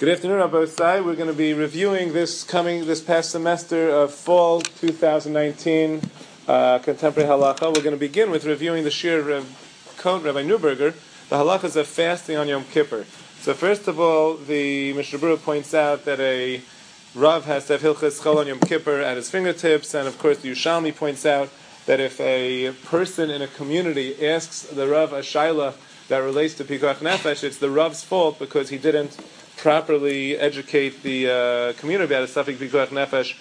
Good afternoon, Rabbi Osai. We're going to be reviewing this past semester of fall 2019 contemporary halacha. We're going to begin with reviewing the Shir of Rabbi Neuberger, the halachas of fasting on Yom Kippur. So first of all, the Mishnah Berurah points out that a Rav has to have Hilchas Chol on Yom Kippur at his fingertips, and of course the Yerushalmi points out that if a person in a community asks the Rav a shaila that relates to Pikuach Nefesh, it's the Rav's fault because he didn't properly educate the community about a Safek Pikuach Nefesh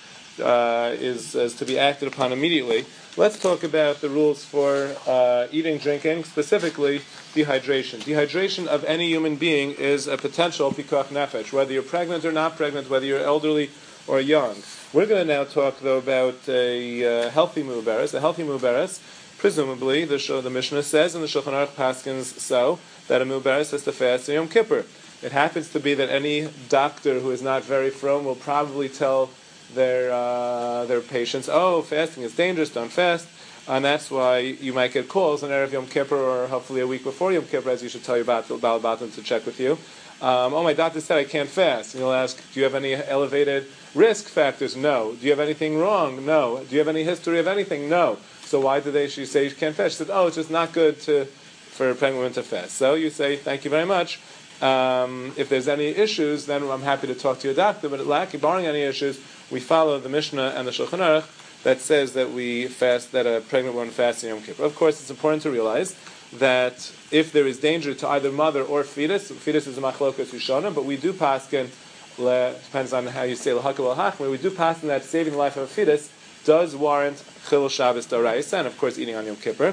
is to be acted upon immediately. Let's talk about the rules for eating, drinking, specifically dehydration. Dehydration of any human being is a potential Pikuach Nefesh, whether you're pregnant or not pregnant, whether you're elderly or young. We're going to now talk, though, about a healthy mu'uberes. A healthy mu'uberes, presumably, the Mishnah says, and the Shulchan Aruch paskins so, that a mu'uberes has to fast on Yom Kippur. It happens to be that any doctor who is not very from will probably tell their patients, oh, fasting is dangerous, don't fast, and that's why you might get calls on Erev Yom Kippur or hopefully a week before Yom Kippur, as you should tell your Baal Batim to check with you. Oh, my doctor said I can't fast. And you'll ask, do you have any elevated risk factors? No. Do you have anything wrong? No. Do you have any history of anything? No. So why did she say you can't fast? She said, oh, it's just not good for pregnant women to fast. So you say, thank you very much. If there's any issues, then I'm happy to talk to your doctor, but barring any issues, we follow the Mishnah and the Shulchan Aruch that says that we fast, that a pregnant woman fasts in Yom Kippur. Of course, it's important to realize that if there is danger to either mother or fetus is a machlokas Rishona, but we do paskin, depends on how you say l'hakal l'hachmer, we do paskin that saving the life of a fetus does warrant chilul Shabbos d'oraisa, and of course eating on Yom Kippur.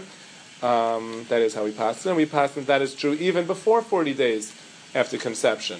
That is how we paskin, and we paskin that is true even before 40 days after conception.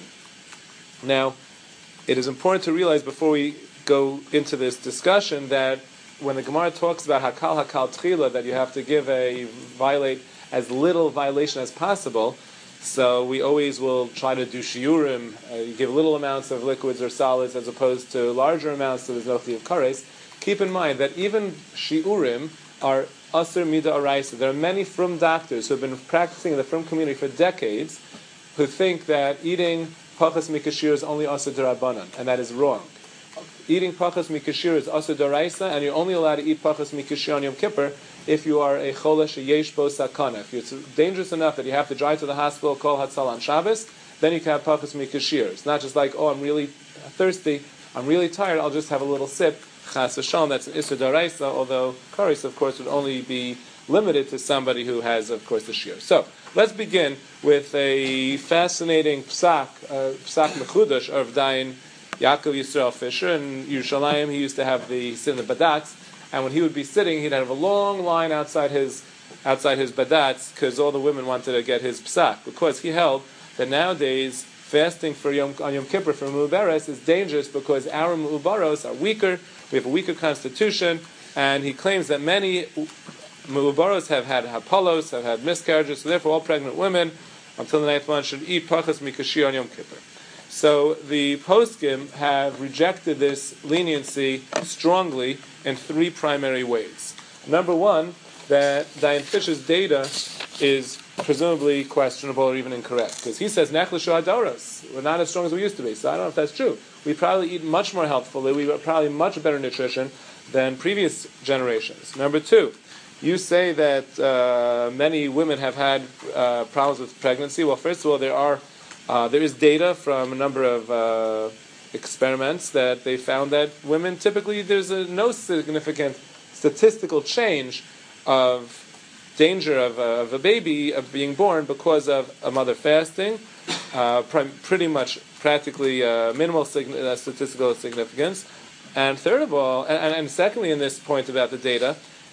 Now, it is important to realize before we go into this discussion that when the Gemara talks about hakal tchila, that you have to violate as little violation as possible, so we always will try to do shiurim, you give little amounts of liquids or solids as opposed to larger amounts, so there's no chiyuv kares. Keep in mind that even shiurim are aser mida araisa. There are many frum doctors who have been practicing in the frum community for decades who think that eating pachas mikashir is only aser d'Rabbanan, and that is wrong. Eating pachas mikashir is aser d'oraisa, and you're only allowed to eat pachas mikashir on Yom Kippur if you are a cholesh yesh bo sakana. If it's dangerous enough that you have to drive to the hospital, call Hatzal on Shabbos, then you can have pachas mikashir. It's not just like, oh, I'm really thirsty, I'm really tired, I'll just have a little sip. Chas v'shalom, that's an iser d'oraisa, although kares, of course, would only be limited to somebody who has, of course, the shir. So, let's begin with a fascinating psak mechudash of Dayan Yaakov Yisrael Fisher. In Yerushalayim, he used to have sit in the badatz, and when he would be sitting, he'd have a long line outside his badatz, because all the women wanted to get his psak, because he held that nowadays fasting on Yom Kippur for mu'uberes is dangerous because our mu'ubaros are weaker, we have a weaker constitution, and he claims that many mu'ubaros have had hapalos, have had miscarriages, so therefore all pregnant women until the 9th month should eat pachas mikashir on Yom Kippur. So the poskim have rejected this leniency strongly in three primary ways. Number one, that Dayan Fisher's data is presumably questionable or even incorrect, because he says nechlashu adoros, we're not as strong as we used to be. So I don't know if that's true. We probably eat much more healthfully, we have probably much better nutrition than previous generations. Number two, you say that many women have had problems with pregnancy. Well, first of all, there is data from a number of experiments that they found that women typically there's no significant statistical change of danger of a baby of being born because of a mother fasting. Practically minimal statistical significance. And third of all, and secondly, in this point about the data,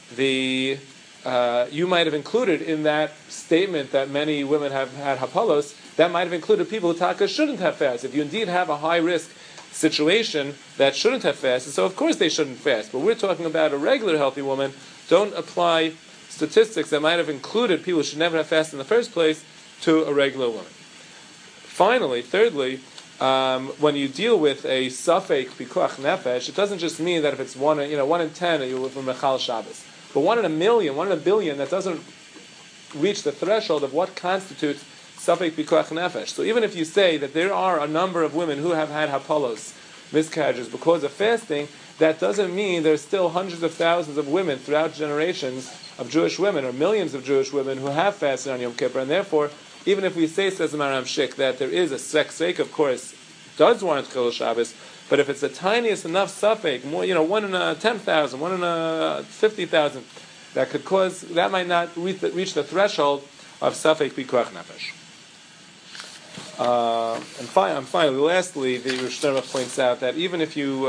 you might have included in that statement that many women have had hapalos, that might have included people who taka shouldn't have fasted. If you indeed have a high risk situation that shouldn't have fasted, so of course they shouldn't fast. But we're talking about a regular healthy woman. Don't apply statistics that might have included people who should never have fasted in the first place to a regular woman. Finally, thirdly, when you deal with a safek pikuach nefesh, it doesn't just mean that if it's 1 in 10 you will from mechal Shabbos, but 1 in a million, 1 in a billion, that doesn't reach the threshold of what constitutes Safek Pikuach Nefesh. So even if you say that there are a number of women who have had hapalos, miscarriages, because of fasting, that doesn't mean there's still hundreds of thousands of women throughout generations of Jewish women, or millions of Jewish women who have fasted on Yom Kippur, and therefore, even if we say, says the Maram Shik, that there is a sake, of course, does warrant Chilul Shabbos, but if it's the tiniest enough safek, more, 1 in a 10,000, 1 in a 50,000, that might not reach the threshold of safek pikuach nefesh. And finally, lastly, the Rosh Hashanah points out that even if you,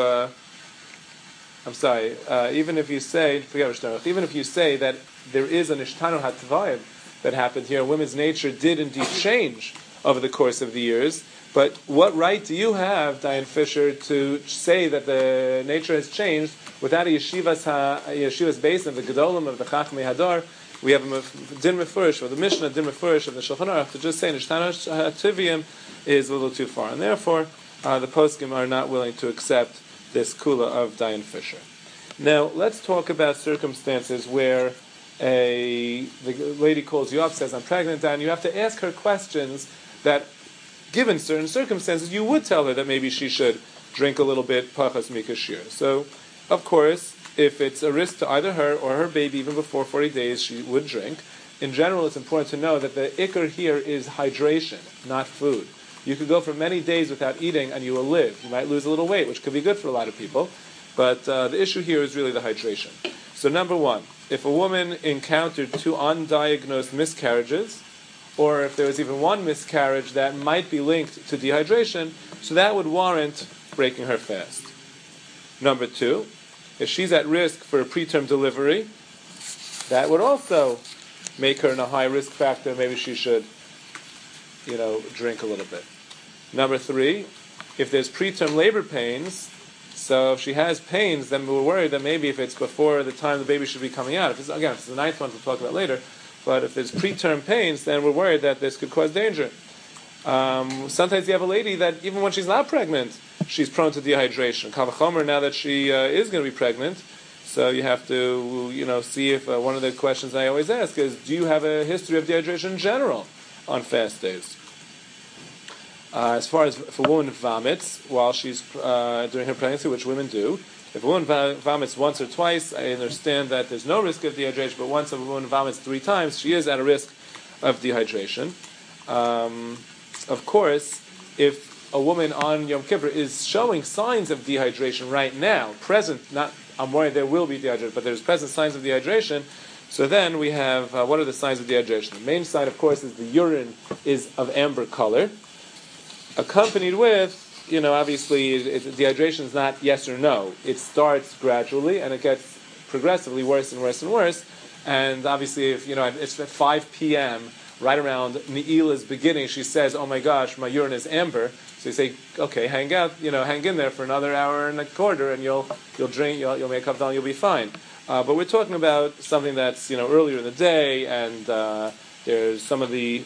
even if you say that there is an ishtanu hatvayim that happened here, women's nature did indeed change over the course of the years. But what right do you have, Diane Fisher, to say that the nature has changed without a yeshivas basin of the Gedolim of the Chachmei Hadar? We have a din mefurish, or the Mishnah din mefurish of the Shulchan Aruch to just say Nishtana Tivim is a little too far, and therefore the poskim are not willing to accept this kula of Diane Fisher. Now let's talk about circumstances where the lady calls you up, says, "I'm pregnant," and you have to ask her questions that, given certain circumstances, you would tell her that maybe she should drink a little bit pachas mikashir. So, of course, if it's a risk to either her or her baby, even before 40 days, she would drink. In general, it's important to know that the ikar here is hydration, not food. You could go for many days without eating and you will live. You might lose a little weight, which could be good for a lot of people. But the issue here is really the hydration. So number one, if a woman encountered 2 undiagnosed miscarriages, or if there was even one miscarriage that might be linked to dehydration, so that would warrant breaking her fast. Number 2, if she's at risk for a preterm delivery, that would also make her in a high risk factor. Maybe she should, drink a little bit. Number 3, if there's preterm labor pains, so if she has pains, then we're worried that maybe if it's before the time the baby should be coming out, if it's the 9th one we'll talk about later, but if there's preterm pains, then we're worried that this could cause danger. Sometimes you have a lady that even when she's not pregnant, she's prone to dehydration. Kal v'chomer now that she is going to be pregnant, so you have to, see if one of the questions I always ask is, do you have a history of dehydration in general on fast days? As far as if a woman vomits while she's during her pregnancy, which women do, if a woman vomits once or twice, I understand that there's no risk of dehydration, but once a woman vomits 3 times, she is at a risk of dehydration. Of course, if a woman on Yom Kippur is showing signs of dehydration right now, I'm worried there will be dehydration, but there's present signs of dehydration, so then we have, what are the signs of dehydration? The main sign, of course, is the urine is of amber color, accompanied with, obviously, dehydration is not yes or no. It starts gradually, and it gets progressively worse and worse and worse. And obviously, if it's at 5 p.m., right around Ne'ila's beginning, she says, "Oh my gosh, my urine is amber." So you say, "Okay, hang in there for another hour and a quarter, and you'll drink, you'll make up, you'll be fine." But we're talking about something that's earlier in the day, and there's some of the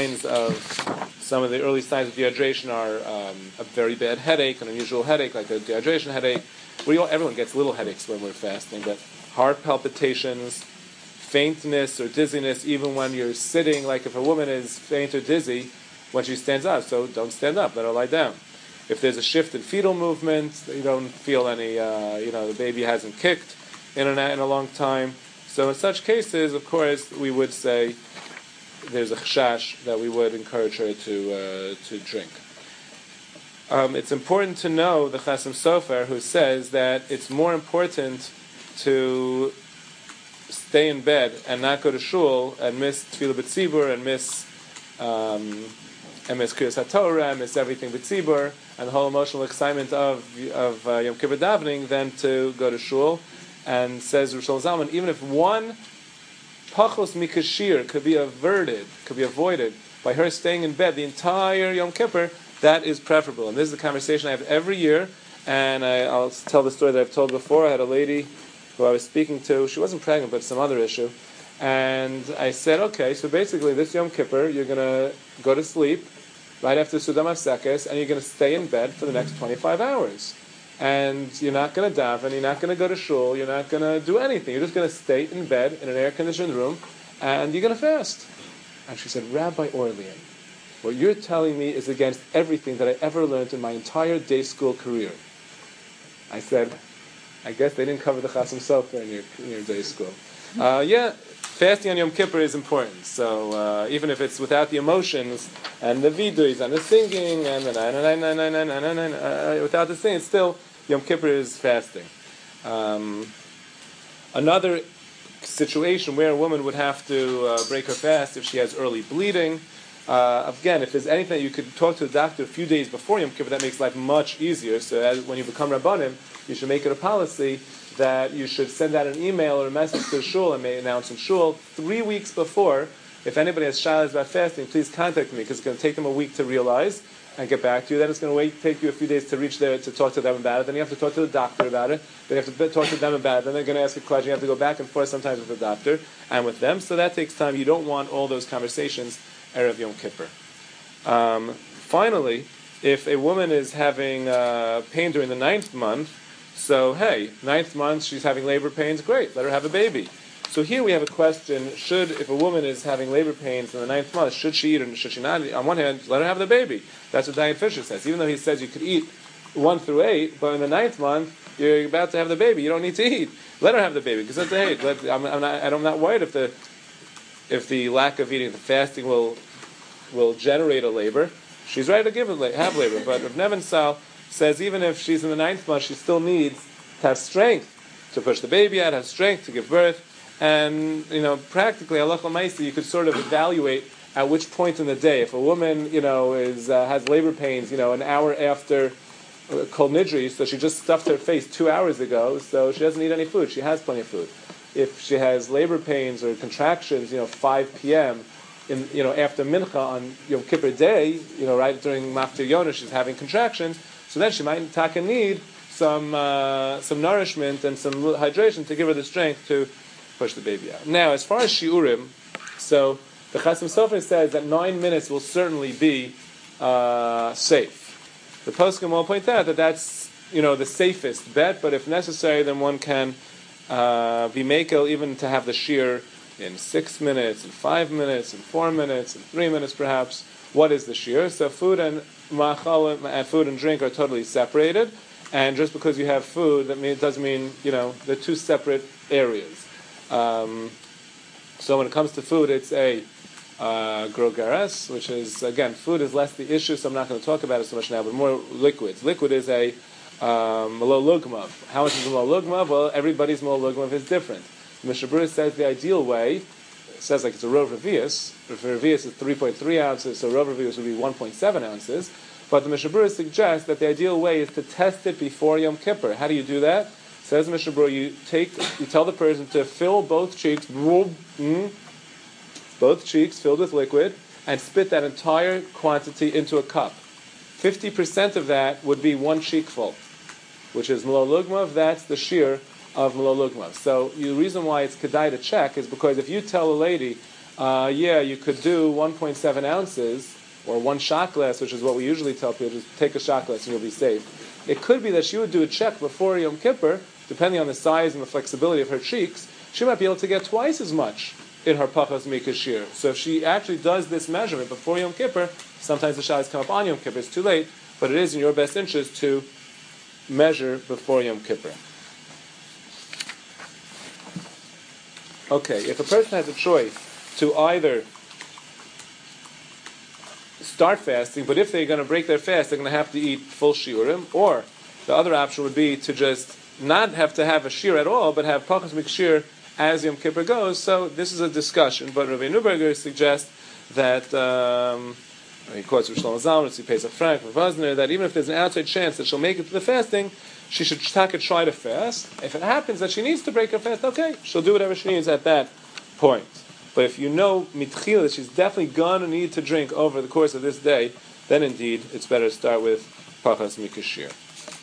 early signs of dehydration are a very bad headache, an unusual headache, like a dehydration headache. Everyone gets little headaches when we're fasting, but heart palpitations, faintness or dizziness, even when you're sitting, like if a woman is faint or dizzy when she stands up, so don't stand up, let her lie down. If there's a shift in fetal movement, you don't feel any, the baby hasn't kicked in a long time. So in such cases, of course, we would say there's a chashash that we would encourage her to drink. It's important to know the Chasam Sofer, who says that it's more important to stay in bed and not go to shul and miss Tefillah B'tzibur and miss Kriyas HaTorah and miss everything B'tzibur and the whole emotional excitement of Yom Kippur davening than to go to shul. And says Rosh Zalman, even if one pachos mikashir could be avoided by her staying in bed the entire Yom Kippur, that is preferable. And this is a conversation I have every year, and I'll tell the story that I've told before. I had a lady who I was speaking to. She wasn't pregnant, but some other issue. And I said, okay, so basically this Yom Kippur, you're going to go to sleep right after Sudam HaSekes, and you're going to stay in bed for the next 25 hours. And you're not going to daven, you're not going to go to shul, you're not going to do anything. You're just going to stay in bed in an air-conditioned room, and you're going to fast. And she said, Rabbi Orlean, What you're telling me is against everything that I ever learned in my entire day school career. I said, I guess they didn't cover the Chasam Sofer in your day school. Yeah, fasting on Yom Kippur is important. So even if it's without the emotions and the viduis and the singing and the without the singing, still Yom Kippur is fasting. Another situation where a woman would have to break her fast if she has early bleeding. Again, if there's anything that you could talk to the doctor a few days before Yom Kippur, that makes life much easier. So when you become Rabbanim, you should make it a policy that you should send out an email or a message to the shul and may announce in shul 3 weeks before. If anybody has shilas about fasting, please contact me because it's going to take them a week to realize and get back to you. Then it's going to take you a few days to reach there to talk to them about it. Then you have to talk to the doctor about it. Then you have to talk to them about it. Then they're going to ask a question. You have to go back and forth sometimes with the doctor and with them. So that takes time. You don't want all those conversations Erev Yom Kippur. Finally, if a woman is having pain during the 9th month, so hey, 9th month she's having labor pains, great, let her have a baby. So here we have a question, if a woman is having labor pains in the 9th month, should she eat or should she not? On one hand, let her have the baby. That's what Diane Fisher says. Even though he says you could eat 1 through 8, but in the 9th month, you're about to have the baby, you don't need to eat. Let her have the baby, because that's the 8. I'm not worried if the lack of eating, the fasting will generate a labor. She's right to have labor. But Rav Nevin Sal says even if she's in the 9th month, she still needs to have strength to push the baby out, have strength to give birth. And, practically, halacha l'maaseh, you could sort of evaluate at which point in the day. If a woman, has labor pains, an hour after Kol Nidri, so she just stuffed her face 2 hours ago, so she doesn't need any food. She has plenty of food. If she has labor pains or contractions, 5 p.m., after Mincha on Yom Kippur day, right during Maftir Yonah, she's having contractions, so then she might need some nourishment and some hydration to give her the strength to push the baby out. Now, as far as shiurim, so the Chasam Sofer says that 9 minutes will certainly be safe. The poskim will point out that that's the safest bet, but if necessary, then one can be makel even to have the shear in 6 minutes, in 5 minutes, in 4 minutes, in 3 minutes perhaps. What is the shear? So food and ma'achal and food and drink are totally separated, and just because you have food, doesn't mean they're two separate areas. So when it comes to food, it's a grogeres, which is, again, food is less the issue, so I'm not going to talk about it so much now, but more liquids. Liquid is a malo lugmav. How much is a malo lugmav? Well, everybody's malo lugmav is different. Mishnah Berurah says the ideal way, it says like it's a rov revius. If revius is 3.3 ounces, so rov revius would be 1.7 ounces. But the Mishnah Berurah suggests that the ideal way is to test it before Yom Kippur. How do you do that? Says Mishnah Berurah, you tell the person to fill both cheeks filled with liquid, and spit that entire quantity into a cup. 50% of that would be 1 cheek full, which is malo lugmav. That's the shear of malo lugmav. So the reason why it's kedai to check is because if you tell a lady, you could do 1.7 ounces, or 1 shot glass, which is what we usually tell people, just take a shot glass and you'll be safe. It could be that she would do a check before Yom Kippur, depending on the size and the flexibility of her cheeks, she might be able to get twice as much in her pachas mikashir. So if she actually does this measurement before Yom Kippur, sometimes the shahs come up on Yom Kippur, it's too late, but it is in your best interest to measure before Yom Kippur. Okay, if a person has a choice to either start fasting, but if they're going to break their fast, they're going to have to eat full shiurim, or the other option would be to just not have to have a shir at all, but have pachas mikshir as Yom Kippur goes. So this is a discussion, but Rabbi Neuberger suggests that he quotes Rosh Shlomo Zalman, he pays a franc for Vazner, that even if there's an outside chance that she'll make it to the fasting, she should try to fast. If it happens that she needs to break her fast, okay, she'll do whatever she needs at that point. But if you know mitchila that she's definitely going to need to drink over the course of this day, then indeed it's better to start with pachas mikashir.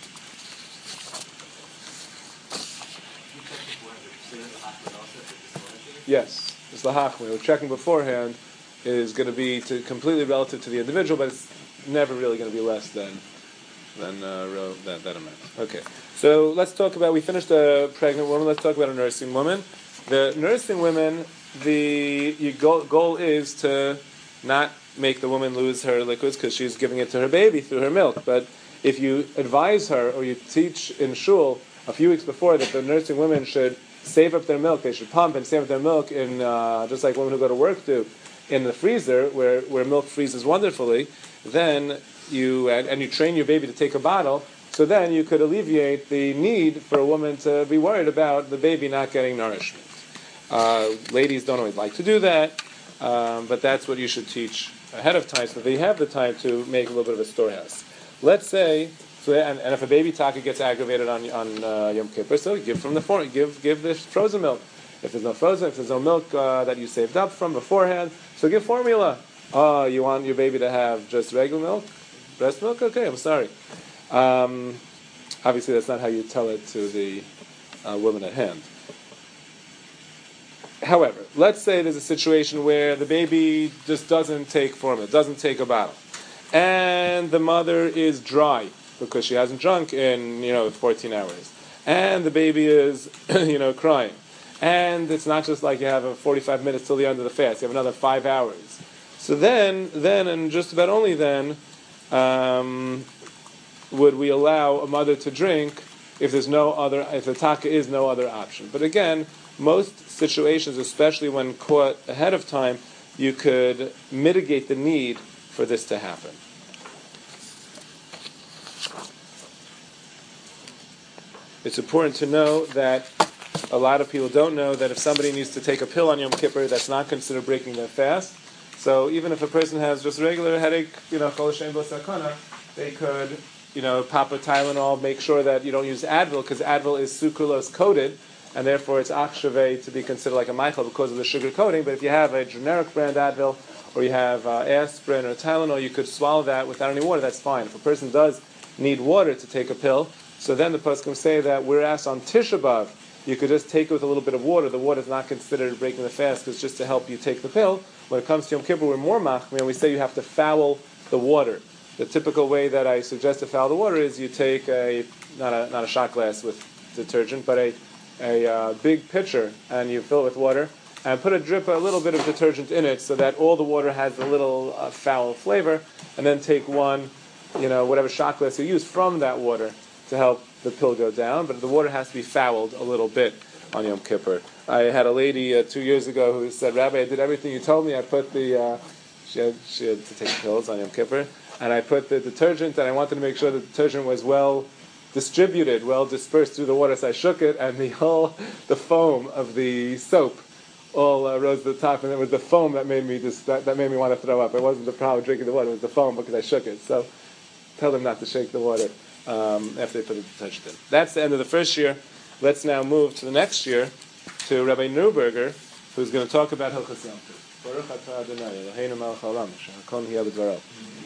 Yes, it's the hachmir. We're checking beforehand is going to be completely relative to the individual, but it's never really going to be less than that amount. Okay, so let's talk about, we finished a pregnant woman, let's talk about a nursing woman. The nursing women, the goal is to not make the woman lose her liquids because she's giving it to her baby through her milk. But if you advise her or you teach in shul a few weeks before that the nursing women should save up their milk, they should pump and save up their milk in just like women who go to work do, in the freezer where milk freezes wonderfully, then you train your baby to take a bottle, so then you could alleviate the need for a woman to be worried about the baby not getting nourishment. Ladies don't always like to do that, but that's what you should teach ahead of time so that you have the time to make a little bit of a storehouse. Let's say, and if a baby taka gets aggravated on Yom Kippur, so give from the give this frozen milk. If there's no milk that you saved up from beforehand, so give formula. Oh, you want your baby to have just regular milk, breast milk? Okay, I'm sorry. Obviously, that's not how you tell it to the woman at hand. However, let's say there's a situation where the baby just doesn't take formula, doesn't take a bottle, and the mother is dry because she hasn't drunk in 14 hours, and the baby is crying, and it's not just like you have 45 minutes till the end of the fast; you have another 5 hours. So then, and just about only then, would we allow a mother to drink if the taka is no other option. But again, most situations, especially when caught ahead of time, you could mitigate the need for this to happen. It's important to know that a lot of people don't know that if somebody needs to take a pill on Yom Kippur, that's not considered breaking their fast. So even if a person has just a regular headache, chol Hashem bo sakana, they could, pop a Tylenol, make sure that you don't use Advil, because Advil is sucralose coated, and therefore it's achshaveh to be considered like a Michael because of the sugar coating. But if you have a generic brand Advil, or you have aspirin or Tylenol, you could swallow that without any water, that's fine. If a person does need water to take a pill, so then the poskim say that whereas on Tisha B'Av, you could just take it with a little bit of water. The water is not considered breaking the fast, because it's just to help you take the pill. When it comes to Yom Kippur, we're more machmir, and we say you have to foul the water. The typical way that I suggest to foul the water is you take not a shot glass with detergent, but a big pitcher, and you fill it with water, and put a little bit of detergent in it, so that all the water has a little foul flavor, and then take one, whatever shot glass you use from that water to help the pill go down. But the water has to be fouled a little bit on Yom Kippur. I had a lady 2 years ago who said, "Rabbi, I did everything you told me. I put she had to take pills on Yom Kippur, and I put the detergent, and I wanted to make sure the detergent was well distributed, well dispersed through the water, so I shook it, and the foam of the soap all rose to the top, and it was the foam that made me that made me want to throw up. It wasn't the problem drinking the water; it was the foam because I shook it. So tell them not to shake the water after they put the detergent in." That's the end of the first year. Let's now move to the next year, to Rabbi Neuberger, who's going to talk about Hilchos Yom Tov. Baruch atah Adonai, Eloheinu melech haolam, asher hakol nihya b'dvaro.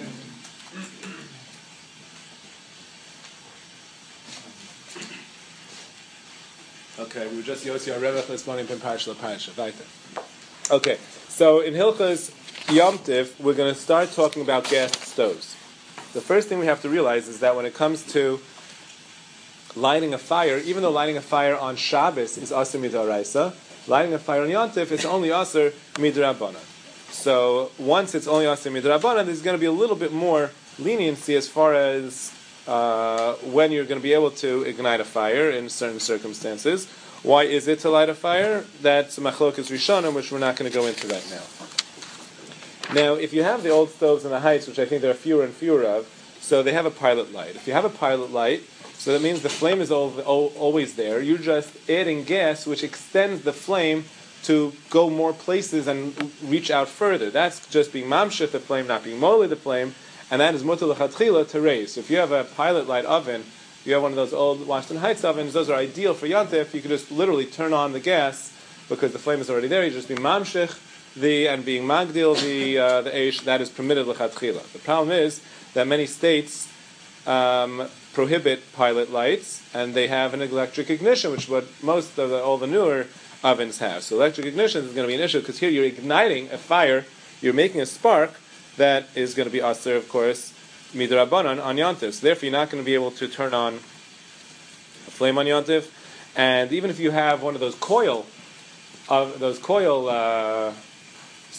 Okay, we were just Yossi Arevach this morning in Parashah Parashah. Okay, so in Hilchos Yom Tov, we're going to start talking about gas stoves. The first thing we have to realize is that when it comes to lighting a fire, even though lighting a fire on Shabbos is Asur Midoraisa, lighting a fire on Yom Tov is only Asur Midrabanan. So once it's only Asur Midrabanan, there's going to be a little bit more leniency as far as when you're going to be able to ignite a fire in certain circumstances. Why is it to light a fire? That's Machlokas Rishonim, which we're not going to go into right now. Now, if you have the old stoves in the heights, which I think there are fewer and fewer of, so they have a pilot light. If you have a pilot light, so that means the flame is always there. You're just adding gas, which extends the flame to go more places and reach out further. That's just being mamshech the flame, not being moli the flame, and that is mutar l'chatchila to raise. So if you have a pilot light oven, you have one of those old Washington Heights ovens, those are ideal for Yom Tov. You could just literally turn on the gas because the flame is already there. You just be mamshech and being magdil the eish, that is permitted l'chatchila. The problem is that many states prohibit pilot lights, and they have an electric ignition, which is what most of all the newer ovens have. So electric ignition is going to be an issue because here you're igniting a fire, you're making a spark that is going to be asur, of course, midrabanan on Yom Tov. So therefore, you're not going to be able to turn on a flame on Yom Tov. And even if you have one of those coil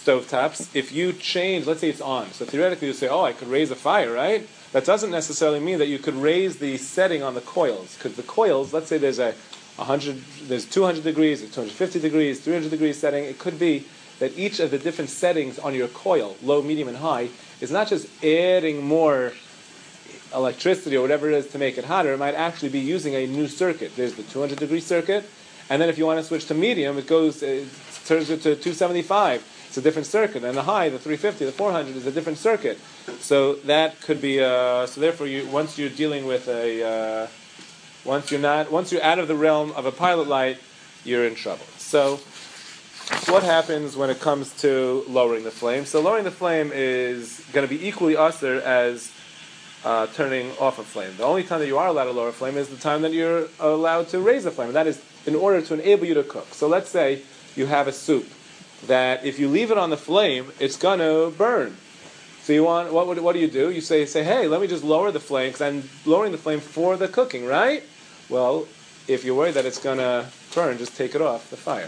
stovetops, if you change, let's say it's on, so theoretically you say, oh, I could raise a fire, right? That doesn't necessarily mean that you could raise the setting on the coils, because the coils, let's say there's there's 200 degrees, there's 250 degrees, 300 degrees setting. It could be that each of the different settings on your coil, low, medium, and high, is not just adding more electricity or whatever it is to make it hotter. It might actually be using a new circuit. There's the 200 degree circuit, and then if you want to switch to medium, it turns it to 275. It's a different circuit, and the high, the 350, the 400 is a different circuit. So that could be. So therefore, once you're dealing with once you're out of the realm of a pilot light, you're in trouble. So what happens when it comes to lowering the flame? So lowering the flame is going to be equally usher as turning off a flame. The only time that you are allowed to lower a flame is the time that you're allowed to raise a flame. And that is in order to enable you to cook. So let's say you have a soup that if you leave it on the flame, it's going to burn. So you want what do? You say, hey, let me just lower the flame because I'm lowering the flame for the cooking, right? Well, if you're worried that it's going to burn, just take it off the fire.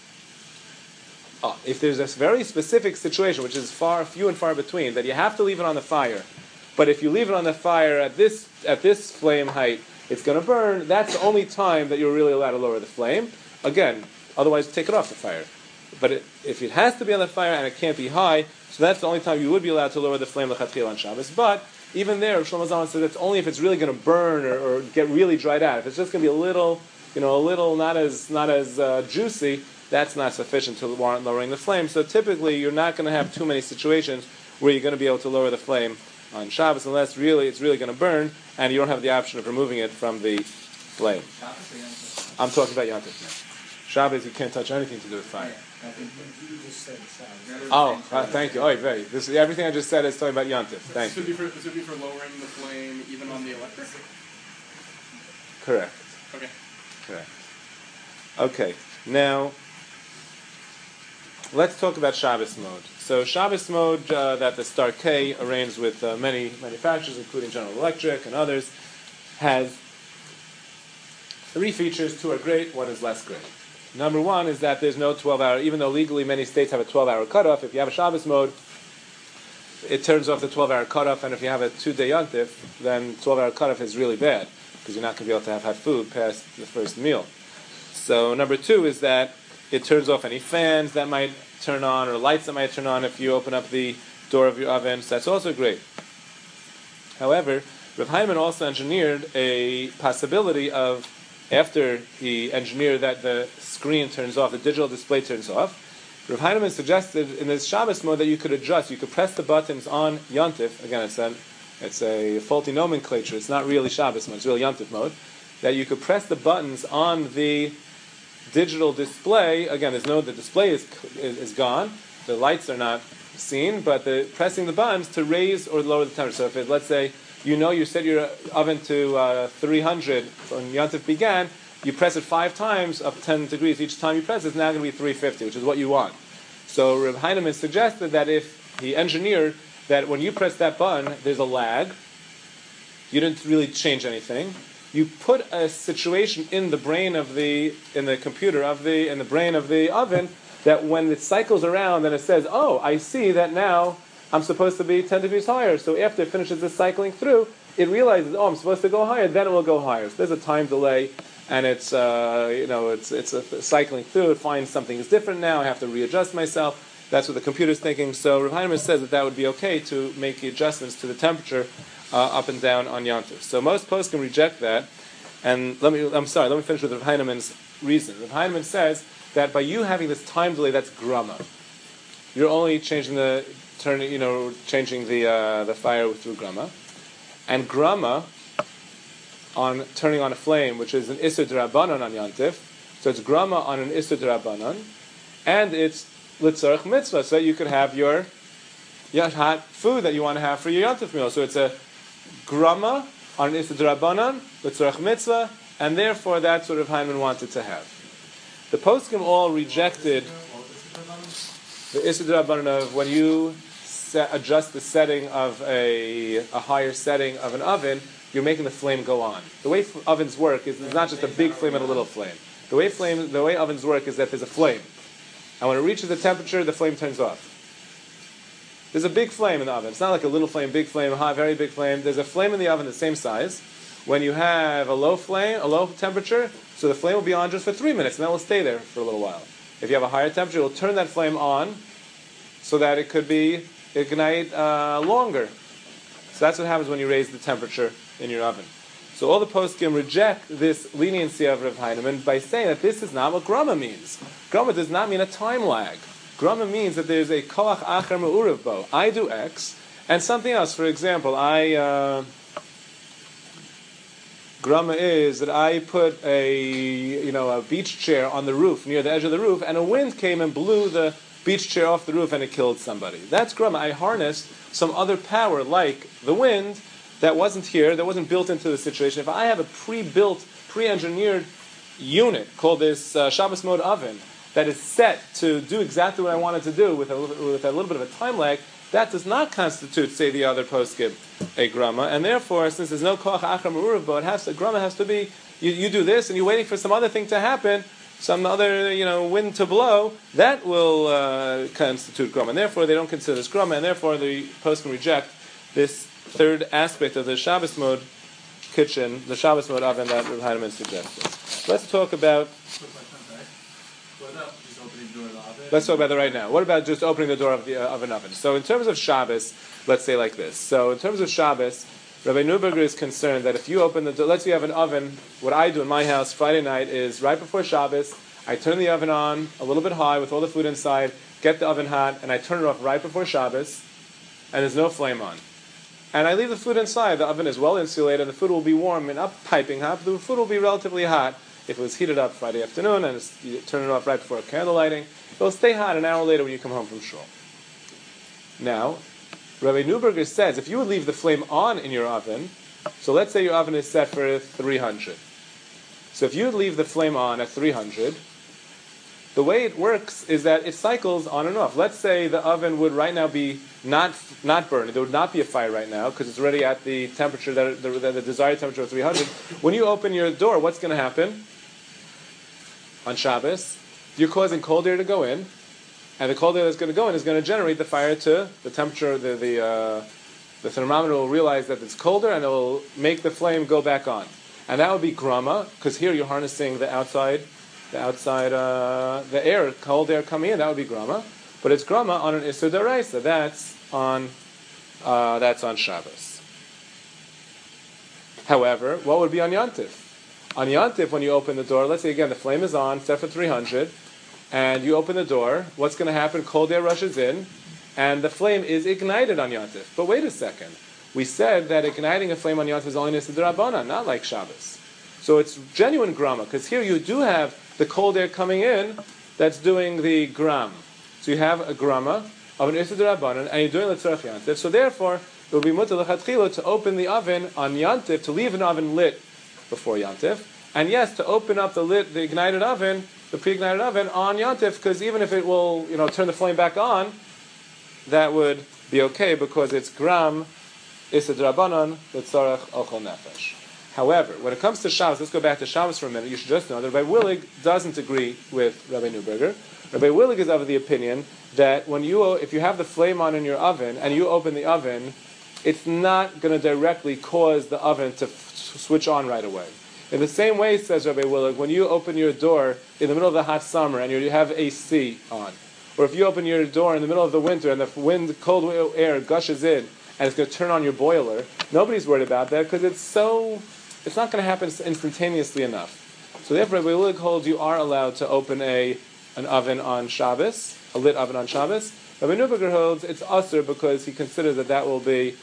If there's this very specific situation, which is few and far between, that you have to leave it on the fire, but if you leave it on the fire at this flame height, it's going to burn, that's the only time that you're really allowed to lower the flame. Again, otherwise take it off the fire. But if it has to be on the fire and it can't be high, so that's the only time you would be allowed to lower the flame l'chatchila on Shabbos. But even there, Shlomo Zalman says it's only if it's really going to burn or get really dried out. If it's just going to be a little not as juicy, that's not sufficient to warrant lowering the flame. So typically, you're not going to have too many situations where you're going to be able to lower the flame on Shabbos unless it's really going to burn and you don't have the option of removing it from the flame. I'm talking about Yom Tov now. Shabbos, you can't touch anything to do with fire. Thank you. Oh, very. Everything I just said is talking about Yom Tov. Thank you. This would be for lowering the flame even on the electric? Correct. Okay. Correct. Okay. Now, let's talk about Shabbos mode. So Shabbos mode that the Star K arranged with many manufacturers, including General Electric and others, has 3 features. 2 are great, 1 is less great. Number 1 is that there's no 12-hour, even though legally many states have a 12-hour cutoff. If you have a Shabbos mode, it turns off the 12-hour cutoff, and if you have a 2-day Yom Tov, then 12-hour cutoff is really bad, because you're not going to be able to have food past the first meal. So number 2 is that it turns off any fans that might turn on, or lights that might turn on if you open up the door of your oven, so that's also great. However, Rav Heinemann also engineered a possibility of, after he engineered that the screen turns off, the digital display turns off, Rav Heinemann suggested in this Shabbos mode that you could adjust, you could press the buttons on Yom Tov, again it's a faulty nomenclature, it's not really Shabbos mode, it's really Yom Tov mode, that you could press the buttons on the digital display, again the display is gone, the lights are not seen, but pressing the buttons to raise or lower the temperature. So if let's say you set your oven to 300 when Yom Tov began, you press it 5 times up 10 degrees each time you press, it's now going to be 350, which is what you want. So Reb Heinemann suggested that if he engineered that when you press that button, there's a lag, you didn't really change anything. You put a situation in the brain of in the brain of the oven, that when it cycles around and it says, oh, I see that now I'm supposed to be 10 degrees higher. So after it finishes this cycling through, it realizes, oh, I'm supposed to go higher, then it will go higher. So there's a time delay, and it's cycling through. It finds something is different now. I have to readjust myself. That's what the computer's thinking. So Rav Heinemann says that would be okay to make the adjustments to the temperature up and down on Yom Tov. So most posts can reject that. And let me finish with Rav Heinemann's reason. Rav Heinemann says that by you having this time delay, that's grama. You're only changing the fire through grama, and grama on turning on a flame, which is an Isur D'Rabbanan on Yom Tov. So it's grama on an Isur D'Rabbanan, and it's L'tzarech Mitzvah, so that you could have your hot food that you want to have for your Yom Tov meal. So it's a grama on an Isur D'Rabbanan, L'tzarech Mitzvah, and therefore that's what Rav Heinemann wanted to have. The poskim all rejected the Isur D'Rabbanan of when you adjust the setting of a higher setting of an oven, you're making the flame go on. The way ovens work is it's not just a big flame and a little flame. The way ovens work is that there's a flame, and when it reaches the temperature, the flame turns off. there's a big flame in the oven. It's not like a little flame, big flame, hot, very big flame. There's a flame in the oven the same size. When you have a low flame, a low temperature, so the flame will be on just for 3 minutes, and that will stay there for a little while. If you have a higher temperature, it will turn that flame on so that it could be ignite longer. So that's what happens when you raise the temperature in your oven. So all the poskim reject this leniency of Rav Heinemann by saying that this is not what grama means. Grama does not mean a time lag. Grama means that there's a koach acher me'urev bo. I do X, and something else. For example, grama is that I put a beach chair on the roof, near the edge of the roof, and a wind came and blew the beach chair off the roof and it killed somebody. That's grama. I harnessed some other power like the wind that wasn't here, that wasn't built into the situation. If I have a pre-built, pre-engineered unit called this Shabbos mode oven that is set to do exactly what I wanted to do with a little bit of a time lag, that does not constitute, say the other poskim, a grama, and therefore, since there's no koach achar me'urev bo, grama has to be, you do this, and you're waiting for some other thing to happen, some other wind to blow, that will constitute grama, and therefore they don't consider this grama, and therefore the poskim reject this third aspect of the Shabbos mode kitchen, the Shabbos mode oven that Rav Heinemann suggested. Let's talk about. Let's talk about that right now. What about just opening the door of an oven? So in terms of Shabbos, let's say like this. So in terms of Shabbos, Rabbi Neuberger is concerned that if you open the door, let's say you have an oven, what I do in my house Friday night is right before Shabbos, I turn the oven on a little bit high with all the food inside, get the oven hot, and I turn it off right before Shabbos, and there's no flame on. And I leave the food inside. The oven is well insulated, and the food will be warm and not piping hot, but the food will be relatively hot. If it was heated up Friday afternoon and you turn it off right before candle lighting, it will stay hot an hour later when you come home from shul. Now, Rabbi Neuberger says if you would leave the flame on in your oven, so let's say your oven is set for 300. So if you would leave the flame on at 300, the way it works is that it cycles on and off. Let's say the oven would right now be not burning. There would not be a fire right now because it's already at the temperature, the desired temperature of 300. When you open your door, what's going to happen? On Shabbos, you're causing cold air to go in, and the cold air that's going to go in is going to generate the fire to the temperature. The thermometer will realize that it's colder, and it will make the flame go back on. And that would be grama, because here you're harnessing the air, cold air coming in. That would be grama, but it's grama on an Issur D'Oraisa. That's on Shabbos. However, what would be on Yantif? On Yantif, when you open the door, let's say again the flame is on, set for 300, and you open the door, what's going to happen? Cold air rushes in, and the flame is ignited on Yantif. But wait a second. We said that igniting a flame on Yantif is only Issur D'Rabbanan, not like Shabbos. So it's genuine grama, because here you do have the cold air coming in that's doing the gram. So you have a grama of an Issur D'Rabbanan, and you're doing the Tzarech Yantif. So therefore, it will be mutar l'chatchila to open the oven on Yantif, to leave an oven lit before Yantif, and yes, to open up the ignited oven, the pre-ignited oven on Yantif, because even if it will, turn the flame back on, that would be okay because it's gram Issur D'Rabbanan l'tzarech ochel nefesh. However, when it comes to Shabbos, let's go back to Shabbos for a minute. You should just know that Rabbi Willig doesn't agree with Rabbi Neuberger. Rabbi Willig is of the opinion that if you have the flame on in your oven and you open the oven, it's not going to directly cause the oven to switch on right away. In the same way, says Rabbi Willig, when you open your door in the middle of the hot summer and you have AC on, or if you open your door in the middle of the winter and the cold air gushes in and it's going to turn on your boiler, nobody's worried about that because it's not going to happen instantaneously enough. So therefore, Rabbi Willig holds you are allowed to open an oven on Shabbos, a lit oven on Shabbos. Rabbi Neuberger holds it's usher because he considers that will be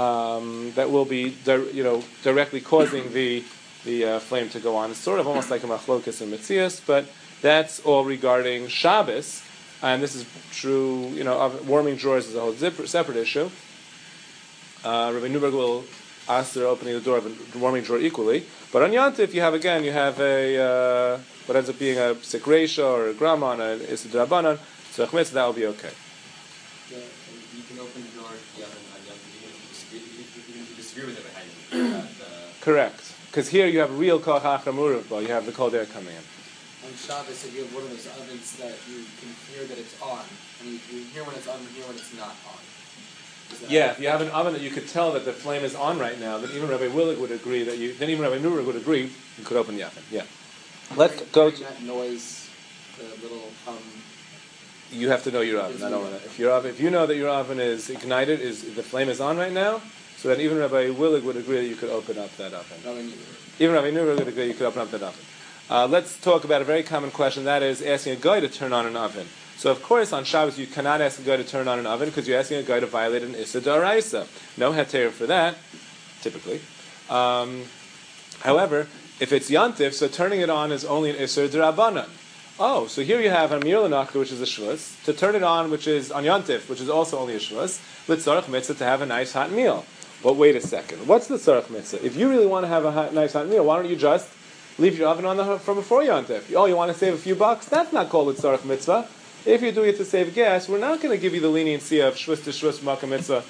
directly causing the flame to go on. It's sort of almost like a machlokas and mitzias, but that's all regarding Shabbos, and this is true. Warming drawers is a whole separate issue. Rabbi Neuberger will ask their opening the door of a warming drawer equally, but on Yantif you have a what ends up being a sikresha or a grama on an Issur D'Rabbanan, so that will be okay. You can open the door of the oven on Yantif even if you disagree with it. Correct. Because here you have real koach achar me'urev bo, you have the cold air coming in. On Shabbos, if you have one of those ovens that you can hear that it's on, and you hear when it's on and hear when it's not on. Yeah, if you have an oven that you could tell that the flame is on right now, then even Rabbi Willig would agree then even Rabbi Newberg would agree you could open the oven. Yeah. Let's go to... that noise, the little You have to know your oven. I don't want to. If you know that your oven is ignited, the flame is on right now, so that even Rabbi Willig would agree that you could open up that oven. Even Rabbi Newberg would agree you could open up that oven. Let's talk about a very common question, that is asking a guy to turn on an oven. So of course on Shabbos you cannot ask a guy to turn on an oven because you're asking a guy to violate an Issa D'Oraisa. No heter for that, typically. However, if it's Yantif, so turning it on is only an Issa D'Rabbanan. Oh, so here you have Amir Lanachka, which is a shvus, to turn it on, which is on Yantif, which is also only a shvus, Litzarach Mitzvah, to have a nice hot meal. But wait a second, what's the Tzarach Mitzvah? If you really want to have a nice hot meal, why don't you just leave your oven on from before Yantif? Oh, you want to save a few bucks? That's not called a Tzarach Mitzvah. If you're doing it to save gas, we're not going to give you the leniency of shvus to shvus Makkah Mitzvah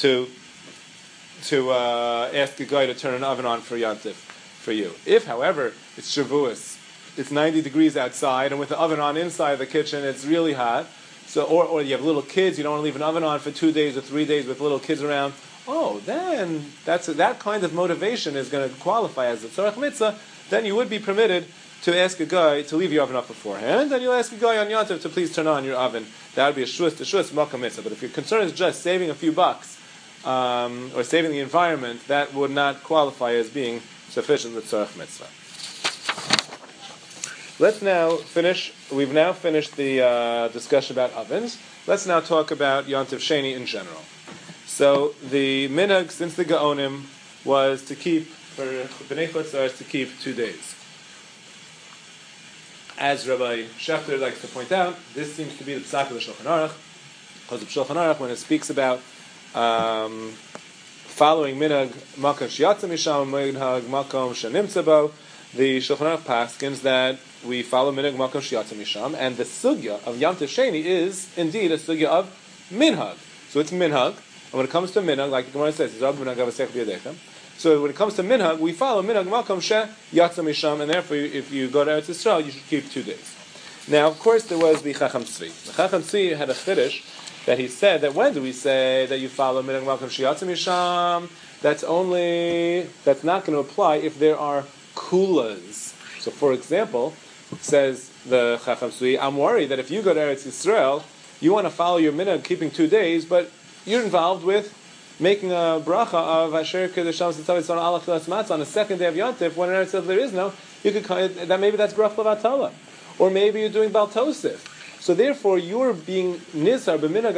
to ask a guy to turn an oven on for Yantif for you. If, however, it's Shavuos, it's 90 degrees outside, and with the oven on inside the kitchen, it's really hot. So, or you have little kids, you don't want to leave an oven on for 2 days or 3 days with little kids around. Oh, then that kind of motivation is going to qualify as a tzarach mitzvah. Then you would be permitted to ask a guy to leave your oven up beforehand, and you'll ask a guy on Yantiv to please turn on your oven. That would be a shvus makkah mitzvah. But if your concern is just saving a few bucks or saving the environment, that would not qualify as being sufficient with tzarach mitzvah. Let's now finish. We've now finished the discussion about ovens. Let's now talk about Yontiv Sheni in general. So the minhag since the Gaonim was to keep, for Bnei Chutz to keep 2 days. As Rabbi Schechter likes to point out, this seems to be the psak of the Shulchan Aruch, because the Shulchan Aruch, when it speaks about following minhag makom sheyatza misham minhag makom shenimtza bo, the Shulchan Aruch paskins that we follow minhag makom sheyatza misham, and the sugya of Yom Tov Sheni is indeed a sugya of minhag. So it's minhag, and when it comes to minhag, like the Gemara says, so when it comes to minhag, we follow minhag makom sheyatza misham, and therefore, if you go to Eretz Yisrael, you should keep 2 days. Now, of course, there was the Chacham Tzvi. The Chacham Tzvi had a chiddush that he said that when do we say that you follow minhag makom sheyatza misham? That's not going to apply if there are kulas. So, for example, says the Chacham Tzvi, I'm worried that if you go to Eretz Yisrael, you want to follow your minhag keeping 2 days, but you're involved with making a bracha of Asher Kedesham Tzavitz on Alach Chilas Matzah on the second day of Yontif, when in Eretz Yisrael there is no, you could that maybe that's bracha levatala, or maybe you're doing Bal Tosif. So therefore, you're being nizar b'minhag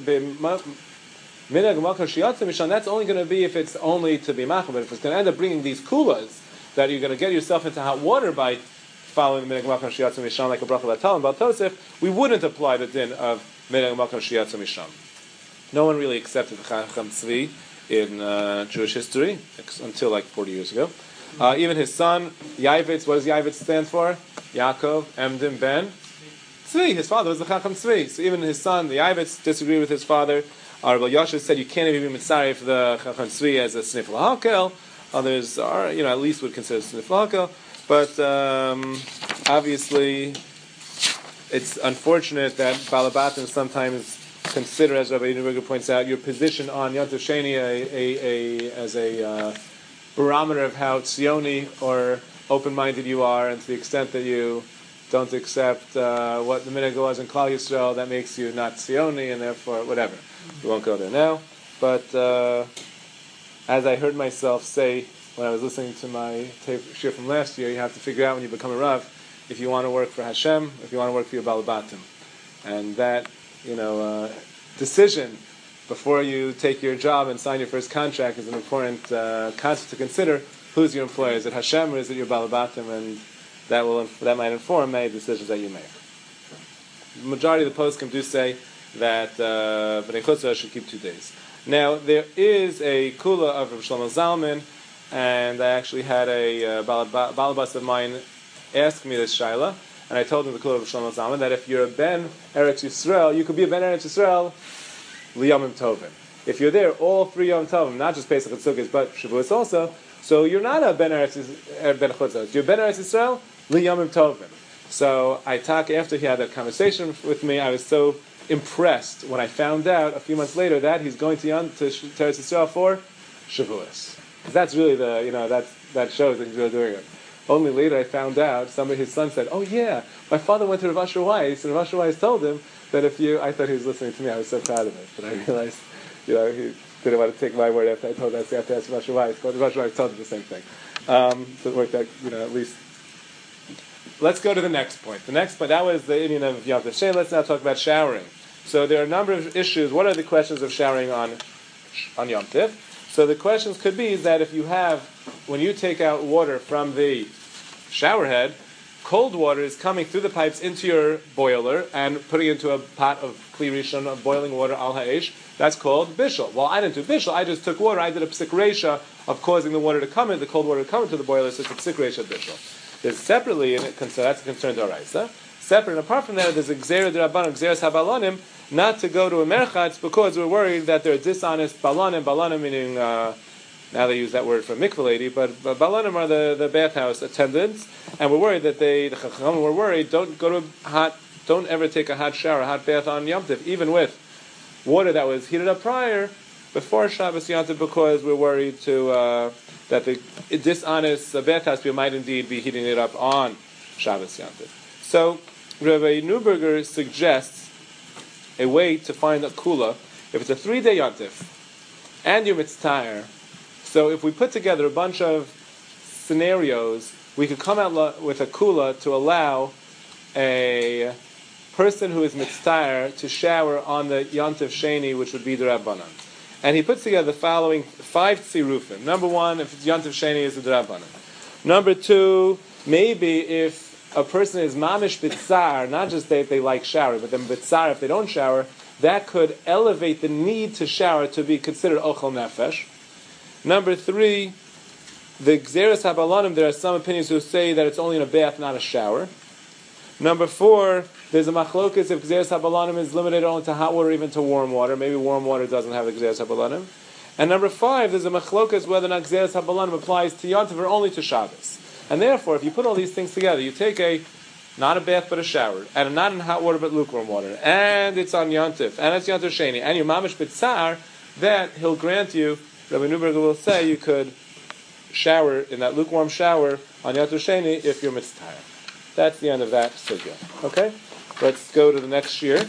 makom sheyatza misham. That's only going to be if it's only to be machal. But if it's going to end up bringing these kulas, that you're going to get yourself into hot water by following the minhag makom sheyatza misham like a bracha levatala and Bal Tosif, we wouldn't apply the din of minhag makom sheyatza misham. No one really accepted the Chacham Tzvi in Jewish history until like 40 years ago. Even his son, Yavitz, what does Yavitz stand for? Yaakov, Emdim, Ben, Tzvi. His father was the Chacham Tzvi. So even his son, the Yavitz, disagreed with his father. Rabbi Yosha said you can't even be mitzaref for the Chacham Tzvi as a snif l'hakel. Others are, at least would consider snif l'hakel. But obviously, it's unfortunate that Balabatim sometimes consider, as Rabbi Newberger points out, your position on Yom Tov Sheni as a barometer of how tzioni or open-minded you are, and to the extent that you don't accept what the minhag was in Klal Yisrael, that makes you not tzioni, and therefore, whatever. We won't go there now. But as I heard myself say when I was listening to my tape shir from last year, you have to figure out when you become a Rav if you want to work for Hashem, if you want to work for your Balabatim. And that decision before you take your job and sign your first contract is an important concept to consider. Who's your employer? Is it Hashem or is it your Balabatim? And that might inform many decisions that you make. The majority of the poskim do say that Bnei Chutz should keep 2 days. Now, there is a kula of Rav Shlomo Zalman, and I actually had a balabas of mine ask me this shaila, and I told him the kula of Shlomo Zalman that if you're a ben Eretz Yisrael, you could be a ben Eretz Yisrael liyamim tovim. If you're there all 3 yom tovim, not just Pesach and Sukkot, but Shavuos also, so you're not a ben Eretz ben Chutz. You're ben Eretz Yisrael liyamim tovim. So I talked after he had that conversation with me. I was so impressed when I found out a few months later that he's going to Teretz Yisrael for Shavuos. Because that's really that shows that he's really doing it. Only later I found out, his son said, "Oh yeah, my father went to Rav Asher Weiss, and Rav Asher Weiss told him that I thought he was listening to me, I was so proud of it, but I realized, he didn't want to take my word after I told that, so I have to ask Rav Asher Weiss, but Rav Asher Weiss told him the same thing. So it worked out, at least. Let's go to the next point. The next point, that was the Indian of Yom Tov. Let's now talk about showering. So there are a number of issues. What are the questions of showering on Yom Tov? So the questions could be that when you take out water from the shower head, cold water is coming through the pipes into your boiler and putting it into a pot of kli rishon of boiling water al ha'esh. That's called bishul. Well, I didn't do bishul. I just took water. I did a psik reisha of causing the water to come in, the cold water to come into the boiler. So it's a psik reisha bishul. There's separately, and that's a concern to Araisa. Separate, and apart from that, there's a gzera d'rabbanan, gzeras habalanim, not to go to a merchatz because we're worried that they're dishonest balanim. Balanim meaning, now they use that word for mikveh lady, but balanim are the bathhouse attendants, and we're worried that the chacham, we're worried, don't ever take a hot shower, a hot bath on Yom Tov, even with water that was heated up prior, before Shabbos Yom Tov, because we're worried that the dishonest bathhouse people might indeed be heating it up on Shabbos Yom Tov. So Rabbi Neuberger suggests a way to find a kula if it's a 3-day Yom Tov and you're mitztayer. So if we put together a bunch of scenarios, we could come out with a kula to allow a person who is mitztayer to shower on the Yom Tov Sheni, which would be the Rabbanan. And he puts together the following 5 tzirufim. Number 1, if it's Yom Tov Sheni, is the Rabbanan. Number 2, maybe if a person is mamish bitzar, not just that they like showering, but then bitzar, if they don't shower, that could elevate the need to shower to be considered ochel nefesh. Number 3, the gzeras habalanim, there are some opinions who say that it's only in a bath, not a shower. Number 4, there's a machlokas if gzeras habalanim is limited only to hot water, even to warm water. Maybe warm water doesn't have the gzeras habalanim. And number 5, there's a machlokas whether or not gzeras habalanim applies to Yom Tov or only to Shabbos. And therefore, if you put all these things together, you take not a bath but a shower, and not in hot water but lukewarm water, and it's on Yom Tov, and it's Yom Tov Sheni, and you're mamish b'tzar, that he'll grant you, Rabbi Neuberger will say, you could shower in that lukewarm shower on Yom Tov Sheni if you're mitzvah. That's the end of that sugya. Okay? Let's go to the next year.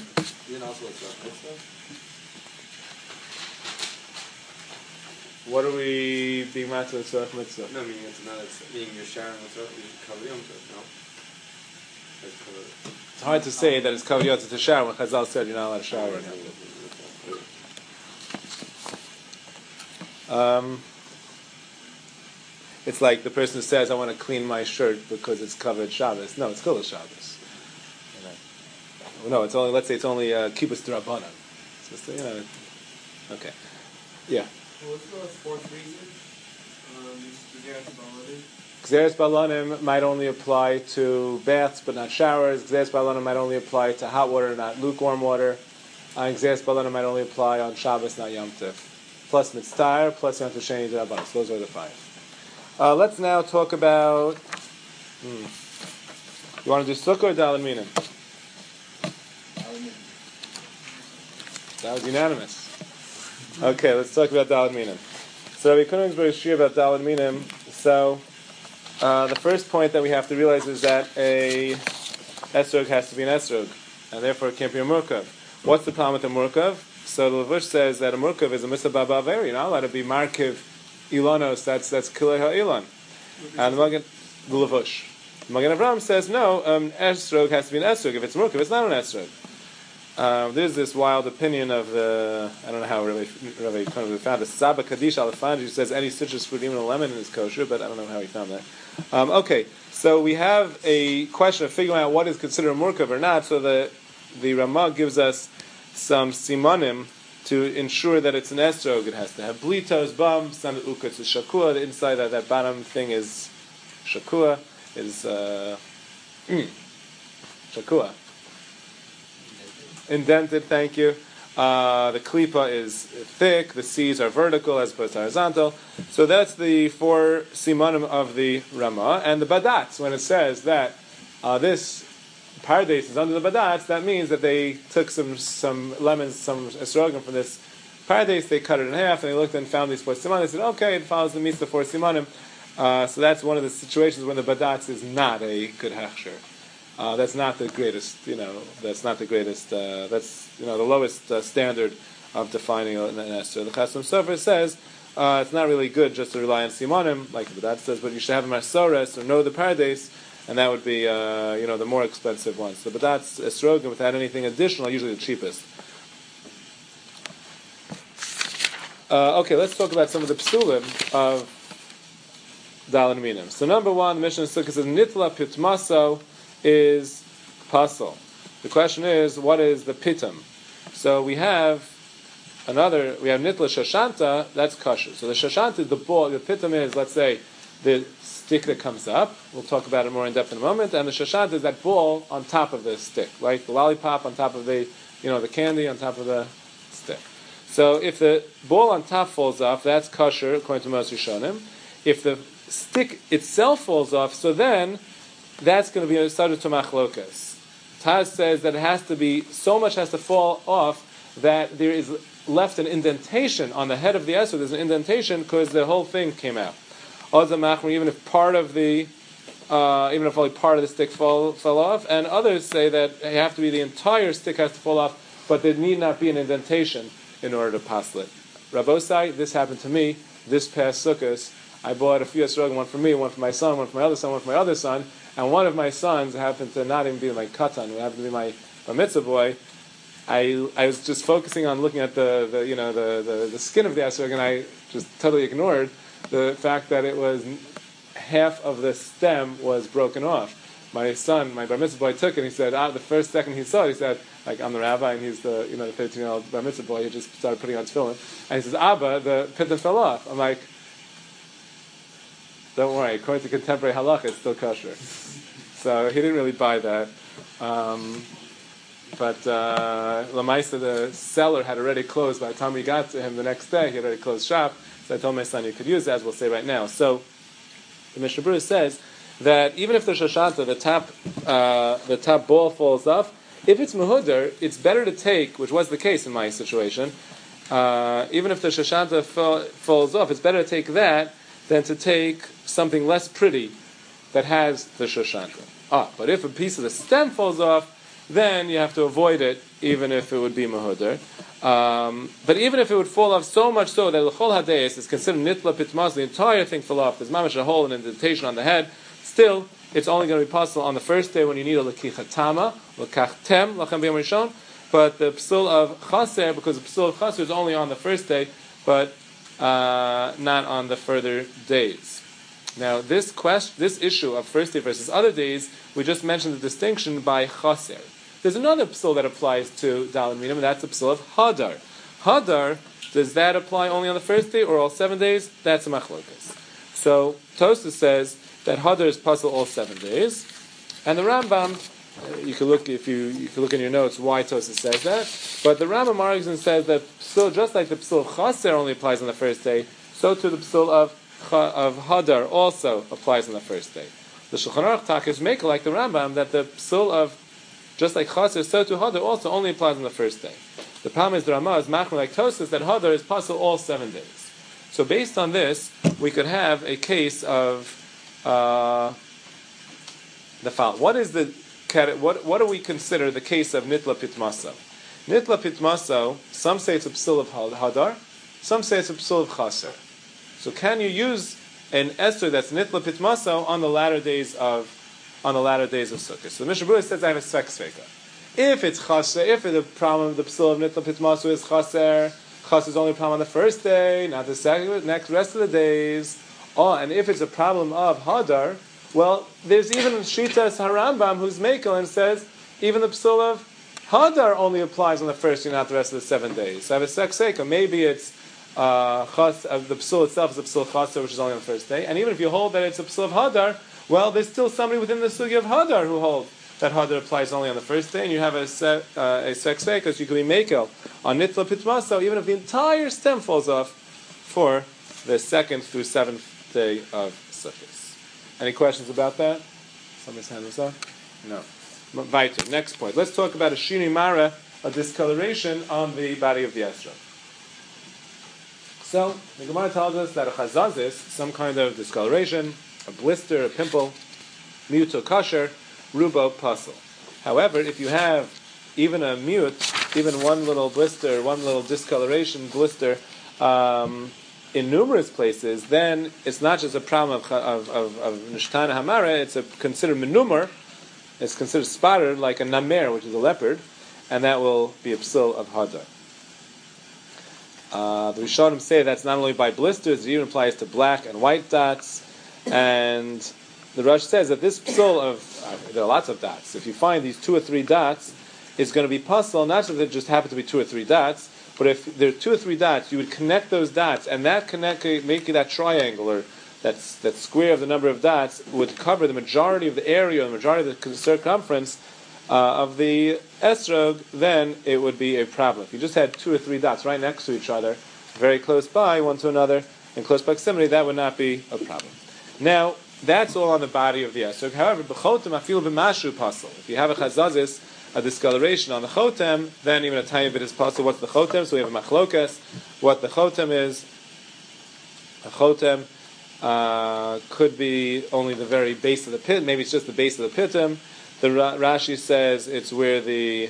What are we being matzah with mitzvah? No, meaning it's not being your sharing mitzvah, you cover Yom Tov, no? It's hard to say that it's covered Yom Tov to shower when Chazal said you're not allowed to shower in Yom Tov. It's like the person who says, I want to clean my shirt because it's covered Shabbos. No, it's still a Shabbos. No, it's only, let's say it's only kibbutz d'rabbanan. Okay. Yeah. What's the fourth reason? Gzeres balanim might only apply to baths but not showers. Gzeres balanim might only apply to hot water, not lukewarm water. And Gzeres balanim might only apply on Shabbos, not Yom Tov. Plus mitzvah, plus Yom Tov Sheni d'rabbanan. So those are the 5. Let's now talk about. You want to do sukkah or daled minim? That was unanimous. Okay, let's talk about daled minim. So Rabbi Kunigsberg is sure about daled minim. So the first point that we have to realize is that a esrog has to be an esrog, and therefore it can't be a murkav. What's the problem with a murkav? So the Levush says that a murkav is a misabah ba'averi. You're not allowed to be markiv ilanos. That's kilei ha'ilan. And the Levush. Magen Avraham says no. Esrog has to be an esrog. If it's murkav, it's not an esrog. There's this wild opinion of the, I don't know how Rabbi found it, Saba Kaddish al-Fanji, who says any citrus fruit, even a lemon, is kosher, but I don't know how he found that. Okay, so we have a question of figuring out what is considered a murkav or not, so the Ramah gives us some simanim to ensure that it's an esrog. It has to have blitos, bumps, and uketz is shakua. The inside of that bottom thing is shakua, is shakua. Indented, thank you. The klipa is thick, the C's are vertical as opposed to horizontal. So that's the 4 simanim of the Ramah. And the badatz, when it says that this Pardes is under the badatz, that means that they took some lemons, some esrogim from this Pardes, they cut it in half, and they looked and found these 4 simanim. They said, okay, it follows the mitzvah 4 simanim. So that's one of the situations when the badatz is not a good hechsher. That's not the greatest, that's not the greatest, that's, the lowest standard of defining an Esther. The Chasam Sofer says, it's not really good just to rely on simanim, like the badatz says, but you should have a masores, or know the Pardes, and that would be, the more expensive ones. So badatz, esrogim, without anything additional, usually the cheapest. Okay, let's talk about some of the psulim of Dalan Minim. So number one, the Mishnah Sukkah says Nitla Pitmaso is pasul. The question is, what is the pitum? So we have Nitla Shashanta, that's kosher. So the Shashanta, the ball, the pitum is, let's say, the stick that comes up. We'll talk about it more in depth in a moment. And the Shashanta is that ball on top of the stick, right? The lollipop on top of the candy on top of the stick. So if the ball on top falls off, that's kosher, according to most Rishonim. If the stick itself falls off, so then that's going to be a subject to machlokas. Taz says that it has to be, so much has to fall off that there is left an indentation on the head of the esrog. There's an indentation because the whole thing came out. Even if part of the, even if only part of the stick fell off, and others say that it have to be the entire stick has to fall off, but there need not be an indentation in order to pasl it. Rabbosai, this happened to me this past Sukkot. I bought a few esrogim, one for me, one for my son, one for my other son, one for my other son, and one of my sons happened to not even be my katan, it happened to be my bar mitzvah boy. I was just focusing on looking at the skin of the esrog, and I just totally ignored the fact that it was half of the stem was broken off. My son, my bar mitzvah boy, took it, and he said, the first second he saw it, he said, like, I'm the rabbi, and he's the 13-year-old bar mitzvah boy, he just started putting on tefillin, and he says, Abba, the pitum fell off. I'm like, don't worry, according to contemporary halacha, it's still kosher. So he didn't really buy that. But Lamaisa, the seller, had already closed. By the time we got to him the next day, he had already closed shop. So I told my son you could use it, as we'll say right now. So the Mishnah Berurah says that even if the shashanta, the top ball falls off, if it's mehudar, it's better to take, which was the case in my situation, even if the shashanta falls off, it's better to take that than to take something less pretty that has the shashanta. But if a piece of the stem falls off, then you have to avoid it, even if it would be mahudar. But even if it would fall off so much so that l'chol hadeis is considered nitla pitmas, the entire thing fell off, there's mamash a hole, an indentation on the head, still, it's only going to be possible on the first day when you need a lekichatama, lekachtem, lachem b'yom rishon, but the psul of chaser, because the psul of chaser is only on the first day, but not on the further days. Now, this issue of first day versus other days, we just mentioned the distinction by chaser. There's another psul that applies to Dalan Minim, and that's the psul of hadar. Hadar, does that apply only on the first day or all 7 days? That's a machlokas. So Tosfos says that hadar is pasul all 7 days, and the Rambam, you can look in your notes why Tosfos says that. But the Rambam argues and says that psul, just like the psul of chaser only applies on the first day, so too the psul of hadar also applies on the first day. The Shulchan Aruch Takis make like the Rambam that the psul of just like chaser, so too hadar also only applies on the first day. The problem is the Ramah is machmir like Tosfos that hadar is pasul all 7 days. So based on this, we could have a case of the following. What do we consider the case of nitla pitmaso? Nitla pitmaso, some say it's a psul of hadar, some say it's a psul of chaser. So can you use an Esther that's nitla pitmaso on the latter days of Sukkot? So the Mishnah Berurah says I have a sveka. If it's chaser, if the problem of the psul of nitla pitmaso is chaser is only a problem on the first day, not the second, next rest of the days. And if it's a problem of hadar, well, there's even Shitas Harambam who's Mekel and says even the psul of hadar only applies on the first day, not the rest of the 7 days. So I have a sveka. Maybe it's the psul itself is a psul chaser, which is only on the first day. And even if you hold that it's a psul of hadar, well, there's still somebody within the sugi of hadar who holds that hadar applies only on the first day, and you have a sveka, because you could be mekel on nitla pitmaso, even if the entire stem falls off for the 2nd through 7th day of Sukkot. Any questions about that? Somebody's hand this up? No. Weiter. Next point. Let's talk about a shini mara, a discoloration on the body of the esrog. So the Gemara tells us that a chazazis, some kind of discoloration, a blister, a pimple, miuto kasher, rubo pasul. However, if you have even a mute, even one little blister, one little discoloration blister, in numerous places, then it's not just a problem of nishtana hamara, it's considered menumar, it's considered spotted like a namer, which is a leopard, and that will be a psil of hadar. The Rishonim say that's not only by blisters, it even applies to black and white dots, and the Rush says that this psil of, there are lots of dots, if you find these 2 or 3 dots, it's going to be puzzle, not just that it just happen to be 2 or 3 dots, but if there are 2 or 3 dots, you would connect those dots, and that make that triangle, or that square of the number of dots, would cover the majority of the area, the majority of the circumference of the esrog, then it would be a problem. If you just had 2 or 3 dots right next to each other, very close by, one to another, in close proximity, that would not be a problem. Now, that's all on the body of the esrog. However, b'chotem afil b'mashu pasal. If you have a chazazis, a discoloration on the chotem, then even a tiny bit is possible. What's the chotem? So we have a machlokas. What the chotem is? A chotem could be only the very base of the pit. Maybe it's just the base of the pitim. The Rashi says it's where the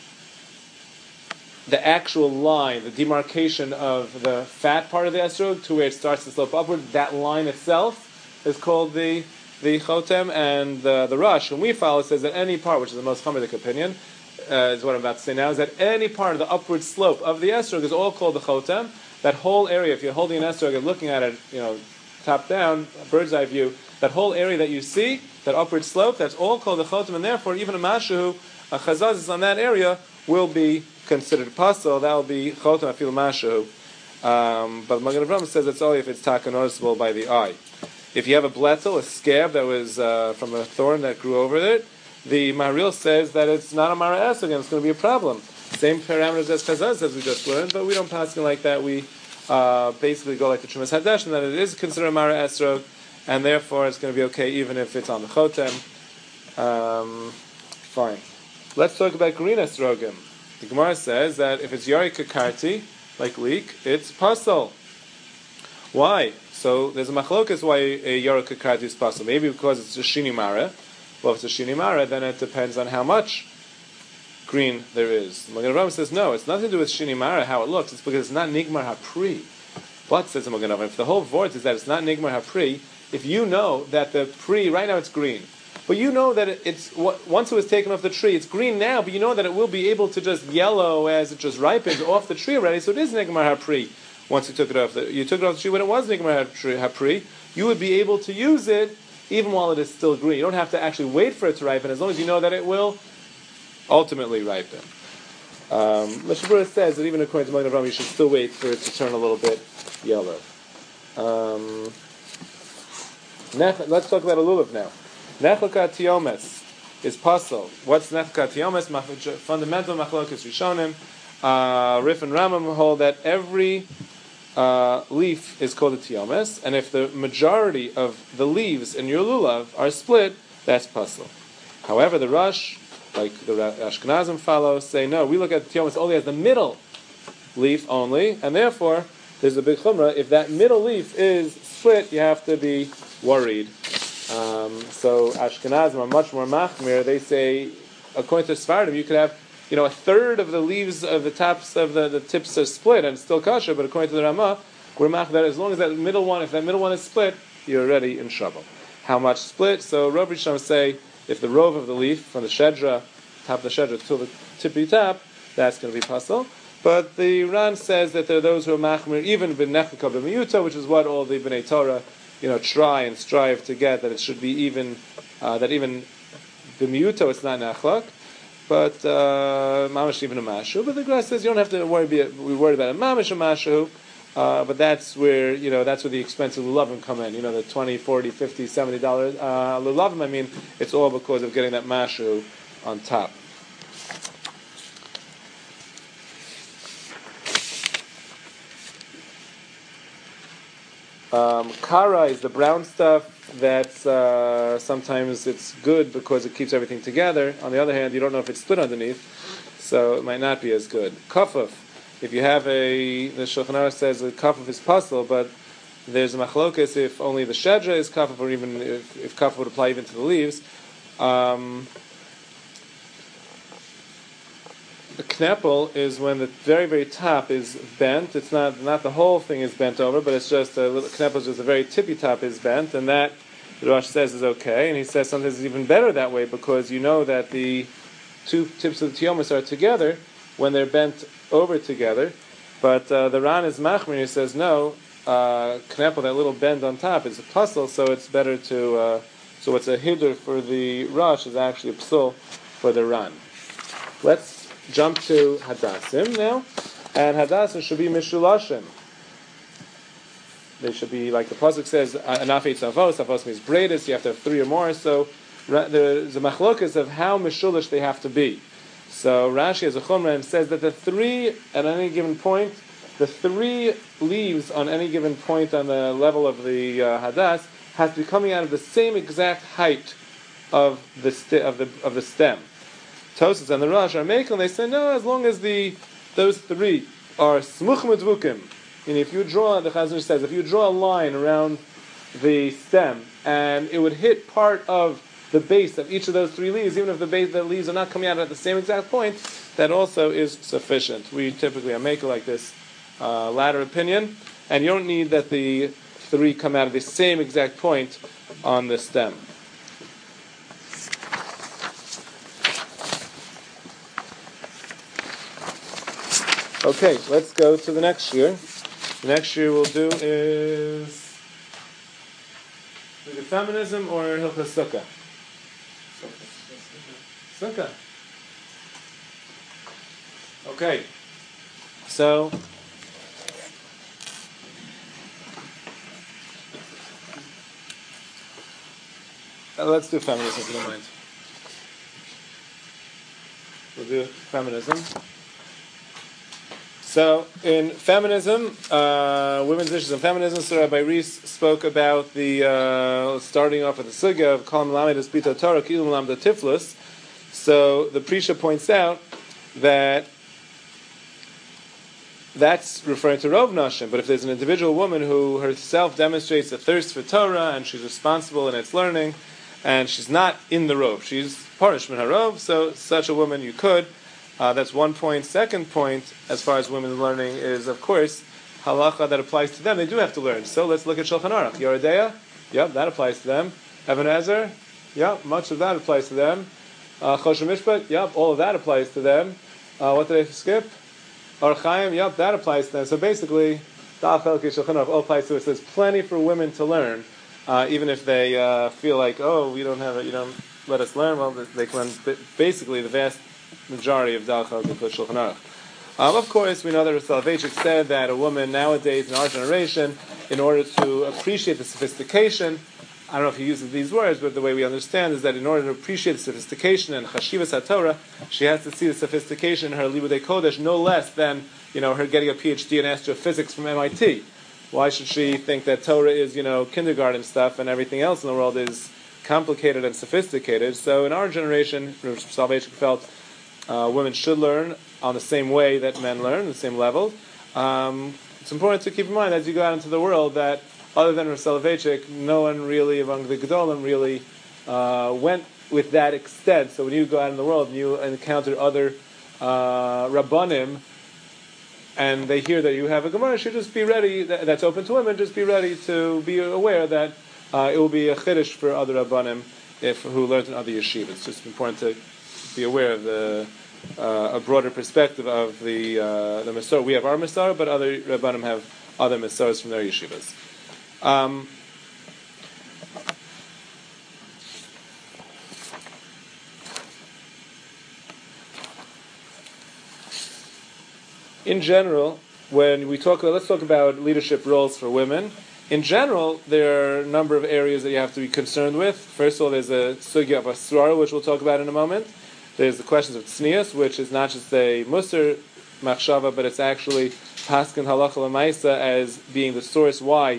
actual line, the demarcation of the fat part of the esrog to where it starts to slope upward, that line itself is called the chotem, and the Rush, when we follow, says that any part, which is the most Chumridic opinion, is what I'm about to say now, is that any part of the upward slope of the esrog is all called the chotem. That whole area, if you're holding an esrog and looking at it, top down, bird's eye view, that whole area that you see, that upward slope, that's all called the chotem, and therefore even a mashu, a chazazis on that area, will be considered pasul. That will be chotem afil mashu. But Magen Avraham says it's only if it's taka noticeable by the eye. If you have a bletzel, a scab that was from a thorn that grew over it, the Maharil says that it's not a mara esrog, and it's going to be a problem. Same parameters as chazaz, as we just learned, but we don't pass it like that. We basically go like the Chumas Hadesh, and that it is considered a mara esrog, and therefore it's going to be okay even if it's on the chotem. Fine. Let's talk about green esrogim. The Gemara says that if it's yari kakarti, like leek, it's pasul. Why? So there's a machlokas why a yari kakarti is pasul. Maybe because it's a shini mara. Well, if it's a shini mara, then it depends on how much green there is. Magen Avraham says no, it's nothing to do with shini mara, how it looks. It's because it's not nigmar hapri. But, says the Magen Avraham, if the whole vort is that it's not nigmar hapri, if you know that the pri, right now it's green, but you know that it's once it was taken off the tree, it's green now, but you know that it will be able to just yellow as it just ripens off the tree already, so it is nigmar hapri. Once you took it off the tree when it was nigmar hapri, you would be able to use it even while it is still green. You don't have to actually wait for it to ripen, as long as you know that it will ultimately ripen. Mishabura says that even according to Magen Avraham, you should still wait for it to turn a little bit yellow. Let's talk about a lulav now. Nechlokat tiyomes is pasul. What's nechlokat tiyomes? Fundamental machlokas rishonim. Rif and Ramam hold that every leaf is called a tiyomes, and if the majority of the leaves in your lulav are split, that's pasul. However, the Rush, like the Ashkenazim follow, say no, we look at the tiyomes only as the middle leaf only, and therefore there's a big chumrah. If that middle leaf is split, you have to be worried. So Ashkenazim are much more machmir. They say, according to Sfardim, you could have a third of the leaves of the tops of the tips are split and it's still kosher, but according to the Ramah, we're mach that as long as that middle one, if that middle one is split, you're already in trouble. How much split? So Rav Rishon say if the rove of the leaf from the shedra, top of the shedra till the tippy top, that's going to be pasul. But the Ran says that there are those who are machmir, even b'nechaka b'miyuta, which is what all the B'nai Torah, try and strive to get, that it should be even, that even b'miyuta it's not nechlak, but mamash even a mashu. But the Gemara says you don't have to worry about a mamash a mashu, but that's where the expensive lulavim come in. The $20, $40, $50, $70 lulavim. I mean, it's all because of getting that mashu on top. Kara is the brown stuff. That's sometimes it's good because it keeps everything together. On the other hand, you don't know if it's split underneath, so it might not be as good. Kafuf, if you have the Shulchan Aruch says that kafuf is puzzle, but there's a machlokas if only the shedra is kafuf, or even if kafuf would apply even to the leaves. The kneppel is when the very, very top is bent. It's not the whole thing is bent over, but it's just a little kneppel is just the very tippy top is bent, and that the Rosh says is okay. And he says sometimes it's even better that way because you know that the two tips of the tiyomis are together when they're bent over together. But the Ran is machmir. He says no, kneppel, that little bend on top, is a puzzle, so it's better to. So what's a hidur for the Rosh is actually a psul for the Ran. Let's jump to Hadassim now, and Hadassim should be Mishulashim. They should be, like the pasuk says, Anaf Eitzavos, Avos means braided, so you have to have 3 or more, so there's a machlokas of how Mishulish they have to be. So Rashi as a Chumrah says that the 3 at any given point, the 3 leaves on any given point on the level of the Hadas has to be coming out of the same exact height of the stem. Tosas and the Rosh are making, they say no, as long as those 3 are smuch medvukim. And if you draw, the Chazon says, if you draw a line around the stem and it would hit part of the base of each of those 3 leaves, even if the leaves are not coming out at the same exact point, that also is sufficient. We typically are making like this latter opinion, and you don't need that the 3 come out of the same exact point on the stem. Okay, let's go to the next year. The next year we'll do is feminism or Hilchas Sukkah? Sukkah. Okay, so let's do feminism if you don't mind. We'll do feminism. So, in feminism, women's issues in feminism, so Rabbi Rees spoke about the, starting off with the sugya of Kol Melamed Espita Torah, Kilu Melamda Tiflus. So, the Prisha points out that that's referring to Rov Nashim, but if there's an individual woman who herself demonstrates a thirst for Torah, and she's responsible in its learning, and she's not in the Rov, she's Parish Min HaRov, so such a woman you could. That's one point. Second point, as far as women learning, is of course halacha that applies to them. They do have to learn. So let's look at Shulchan Aruch. Yoredeya, yep, that applies to them. Even Ezer, yep, much of that applies to them. Choshen Mishpat, yep, all of that applies to them. What did I skip? Or Chaim, yep, that applies to them. So basically, Da'al Chelkei Shulchan Aruch all applies to us. There's plenty for women to learn, even if they feel like, oh, we don't have it, you don't let us learn. Well, they can learn basically the vast majority of Da'al Chelkei Shulchan Aruch. Of course, we know that Soloveitchik said that a woman nowadays in our generation, in order to appreciate the sophistication, I don't know if he uses these words, but the way we understand is that in order to appreciate the sophistication and Chashivas HaTorah, she has to see the sophistication in her Libudei Kodesh no less than, her getting a PhD in astrophysics from MIT. Why should she think that Torah is, kindergarten stuff and everything else in the world is complicated and sophisticated? So in our generation, Soloveitchik felt women should learn on the same way that men learn, the same level. It's important to keep in mind as you go out into the world that other than Rav Soloveitchik, no one really among the Gedolim really went with that extent. So when you go out in the world and you encounter other Rabbanim and they hear that you have a Gemara, you should just be ready, that's open to women, just be ready to be aware that it will be a chiddush for other Rabbanim who learned in other yeshivas. It's just important to be aware of a broader perspective of the Masorah. We have our Masorah, but other Rabbanim have other Masorahs from their yeshivas. In general, when we let's talk about leadership roles for women. In general, there are a number of areas that you have to be concerned with. First of all, there's a sugya of asrar, which we'll talk about in a moment. There's the questions of tznius, which is not just a musar machshava, but it's actually paskin halacha l'maisa as being the source why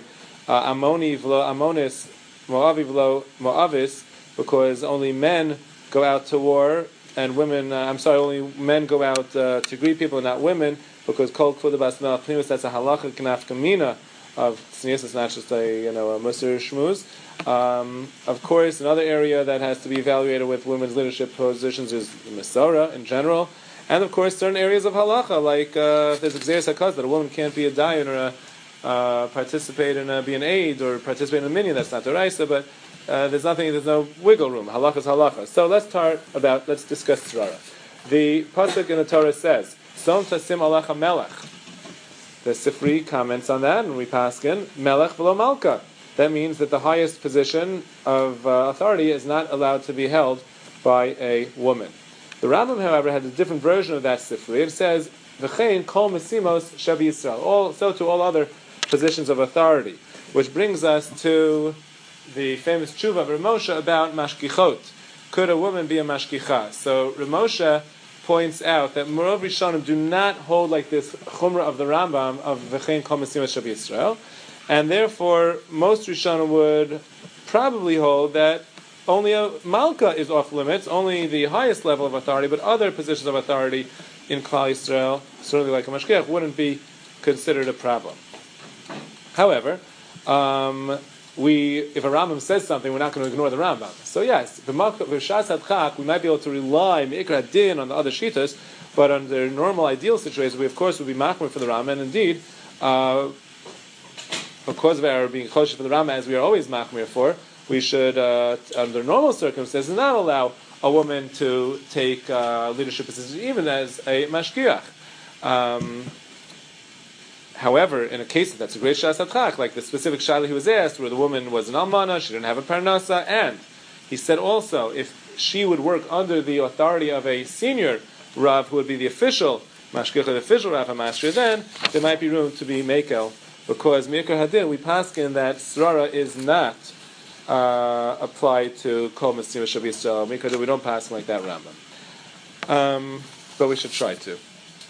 Ammoni v'lo Ammonis, Moavi v'lo Moavis, because only men go out to war and women. Only men go out to greet people, and not women, because Kol Kvod Bas Melech Pnimus. That's a halacha knafkamina of tznius. It's not just a musar shmuz. Of course, another area that has to be evaluated with women's leadership positions is Masora in general, and of course certain areas of halacha, like there's Xeris HaKaz, that a woman can't be a dayan or participate in be an aide or participate in a minyan. That's not Doraisa, but there's no wiggle room. Halacha is halacha. So let's discuss tzrara. The pasuk in the Torah says, "Som tasim alecha melech." The Sifri comments on that, and we paskin melech v'lo malka. That means that the highest position of authority is not allowed to be held by a woman. The Rambam, however, had a different version of that Sifri. It says, "V'chein kol mesimos shabi Yisrael." So to all other positions of authority, which brings us to the famous tshuva of Rav Moshe about mashgichot. Could a woman be a mashgicha? So Rav Moshe points out that Merov Rishonim do not hold like this chumrah of the Rambam of v'chein kol mesimos shabi Yisrael. And therefore, most Rishonim would probably hold that only a Malka is off limits, only the highest level of authority, but other positions of authority in Klal Yisrael, certainly like a Mashgiach, wouldn't be considered a problem. However, if a Rambam says something, we're not going to ignore the Rambam. So yes, V'shas Hadchak, we might be able to rely Me'ikra Din on the other Shitas, but under normal ideal situations, we of course would be machmir for the Rambam, and indeed, because of our being kosher for the Rama, as we are always machmir for, we should, under normal circumstances, not allow a woman to take leadership positions, even as a mashgiach. However, in a case that's a great shas hadchak, like the specific shaila he was asked, where the woman was an almana, she didn't have a parnasa, and he said also, if she would work under the authority of a senior Rav, who would be the official mashgiach, the official Rav HaMashgiach, then there might be room to be mekel, because Mikra Hadin, we paskin that Srara is not applied to Kol Mesim Shabi Yisrael. Mikra Hadin, we don't pass like that Rambam. But we should try to.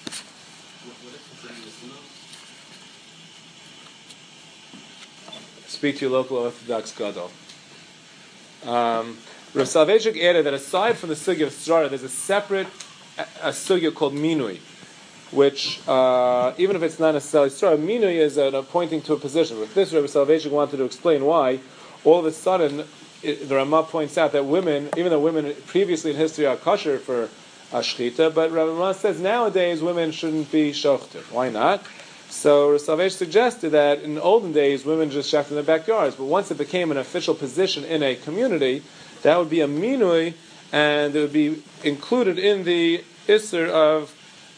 Speak to your local Orthodox Gadol. Rav Soloveitchik added that aside from the sugya of Srara, there's a separate sugya called Minui, which, even if it's not necessarily Srara, Minui is pointing to a position. With this, Rabbi Soloveitchik wanted to explain why, all of a sudden, the Ramah points out that women, even though women previously in history are kosher for shchita, but Rabbi Ramah says nowadays women shouldn't be shochter. Why not? So Rabbi Soloveitchik suggested that in olden days, women just shechted in their backyards, but once it became an official position in a community, that would be a Minui, and it would be included in the Isser of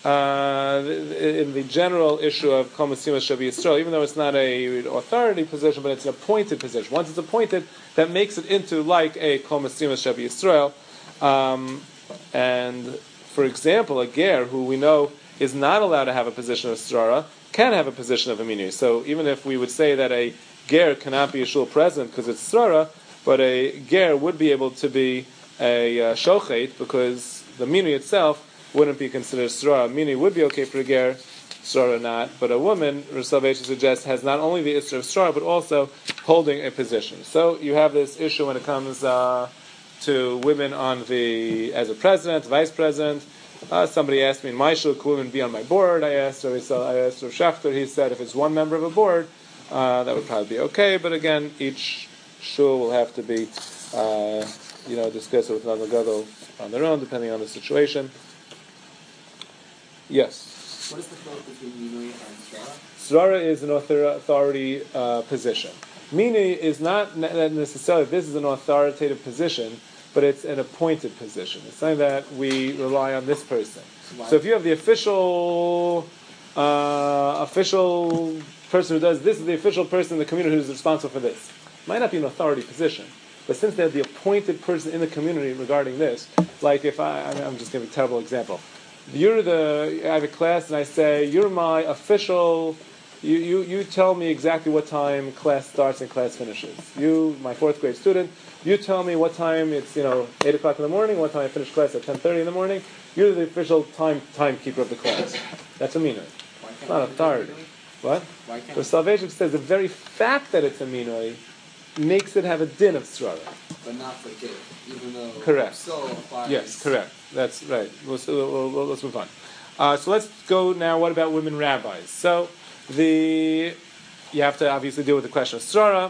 in the general issue of Kol Mesim Shabi Yisrael, even though it's not an authority position, but it's an appointed position. Once it's appointed, that makes it into like a Kol Mesim Shabi Yisrael. And for example, a ger, who we know is not allowed to have a position of Srara, can have a position of a Minui. So even if we would say that a ger cannot be a shul president because it's Srara, but a ger would be able to be a shochet, because the Minui itself wouldn't be considered Srara. Minui would be okay for a ger, Srara not. But a woman, Rav Soloveitchik suggests, has not only the issue of Srara, but also holding a position. So you have this issue when it comes to women as a president, vice president. Somebody asked me in my shul, could women be on my board? I asked Rav Schachter. He said if it's one member of a board, that would probably be okay. But again, each shul will have to be, discussed with another gadol on their own, depending on the situation. Yes. What is the difference between Minui and Srara? Srara is an authority position. Minui is not necessarily, this is an authoritative position, but it's an appointed position. It's something that we rely on this person. So if you have the official person who does this, is the official person in the community who's responsible for this. It might not be an authority position, but since they're the appointed person in the community regarding this, like if I'm just giving a terrible example. I have a class and I say, you're my official, you tell me exactly what time class starts and class finishes. You, my 4th grade student, you tell me what time it's, 8 o'clock in the morning, what time I finish class at 10:30 in the morning. You're the official timekeeper of the class. That's a minor. It's not authority. What? Why can't The Soloveitchik says the very fact that it's a minoi makes it have a din of srara. but not for gay, even though Correct. so applies. Yes, correct. That's right. Let's move on. So let's go now. What about women rabbis? So you have to obviously deal with the question of srara.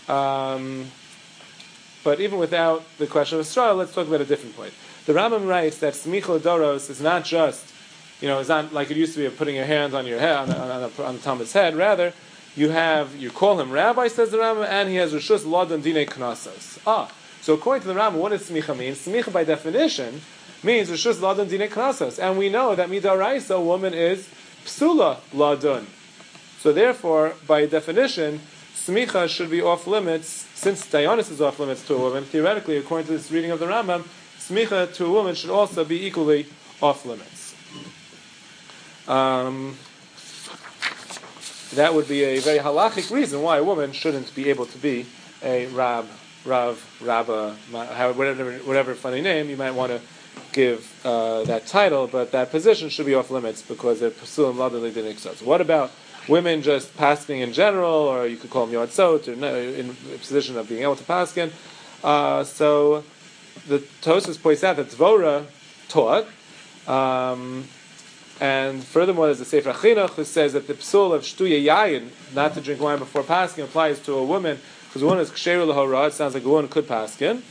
But even without the question of srara, let's talk about a different point. The Rambam writes that smicha doros is not just, it's not like it used to be of putting your hands on your head on the Talmud's head. Rather, you call him rabbi, says the Rambam, and he has rishus ladon dine knasos. So according to the Rambam, what does smicha mean? Smicha by definition means rishus ladon dine knasos, and we know that midaraisa, a woman is psula ladon. So therefore, by definition, smicha should be off limits. Since Dayanis is off limits to a woman, theoretically, according to this reading of the Rambam, smicha to a woman should also be equally off limits. That would be a very halachic reason why a woman shouldn't be able to be a rav, rabba, whatever funny name you might want to give that title, but that position should be off limits because they're pursuing ladali dinixos. What about women just pasking in general, or you could call them yotzot, or in a position of being able to paskin? So the Tosfos points out that Dvorah taught, and furthermore, there's the Sefer Chinuch who says that the psul of shtuya yayin, not to drink wine before paskin, applies to a woman because a woman is ksheru l'hora. It sounds like a woman could paskin.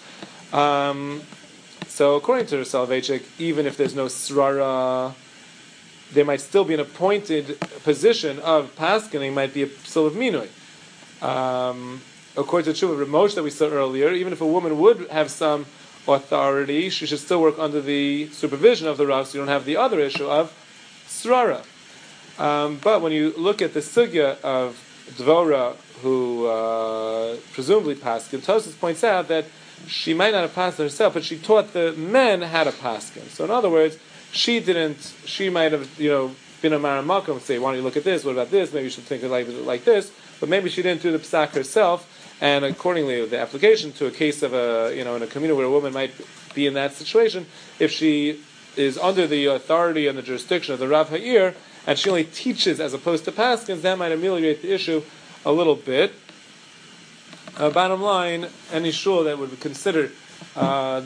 So according to Soloveitchik, even if there's no srara, there might still be an appointed position of paskining, might be a psul of minui. According to Tshuva Ramosh that we saw earlier, even if a woman would have some authority, she should still work under the supervision of the Rav, so you don't have the other issue of srara. But when you look at the sugya of Dvorah, who presumably paskin, Tosfos points out that she might not have paskin herself, but she taught the men how to paskin. So in other words, she might have, been a maramakum and say, why don't you look at this, what about this, maybe you should think of like this, but maybe she didn't do the psak herself, and accordingly, the application to a case of in a community where a woman might be in that situation, if she is under the authority and the jurisdiction of the Rav Ha'ir, and she only teaches as opposed to paskins, that might ameliorate the issue a little bit. Bottom line, any shul that would consider going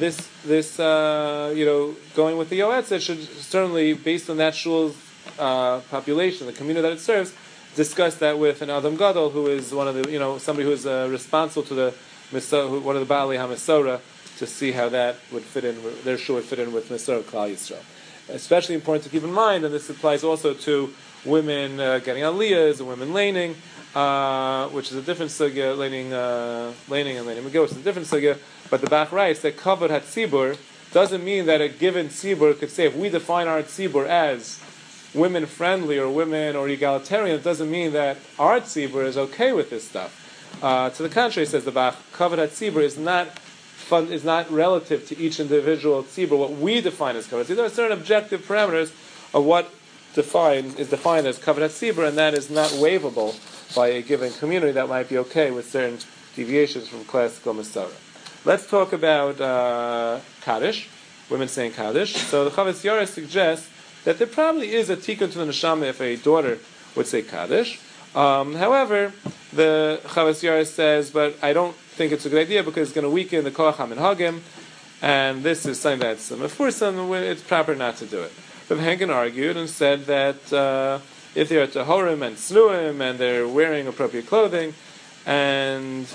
with the Yoetzet should certainly, based on that shul's population, the community that it serves, discuss that with an Adam Gadol, who is one of the, somebody who is responsible to one of the Baalei HaMesora, to see how that would fit in, their shul would fit in with Mesora Klal Yisrael. Especially important to keep in mind, and this applies also to women getting aliyahs and women laning, which is a different sugya, laning and laning megillah, is a different sugya, but the Bach writes that kavod hatzibur doesn't mean that a given tzibur could say, if we define our tzibur as women friendly or women or egalitarian, it doesn't mean that our tzibur is okay with this stuff. To the contrary, says the Bach, kavod hatzibur is not relative to each individual tzibur. What we define as kavod hatzibur, there are certain objective parameters of what is defined as kavod hatzibur, and that is not waivable by a given community that might be okay with certain deviations from classical Masara. Let's talk about Kaddish, women saying Kaddish. So the Chavos Yair suggests that there probably is a tikkun to the neshama if a daughter would say Kaddish. However, the Chavos Yair says, but I don't think it's a good idea because it's going to weaken the Koach HaMinhagim, and this is something that's mefursam, it's proper not to do it. But Hengen argued and said that if they are tahorim and snuim and they're wearing appropriate clothing, and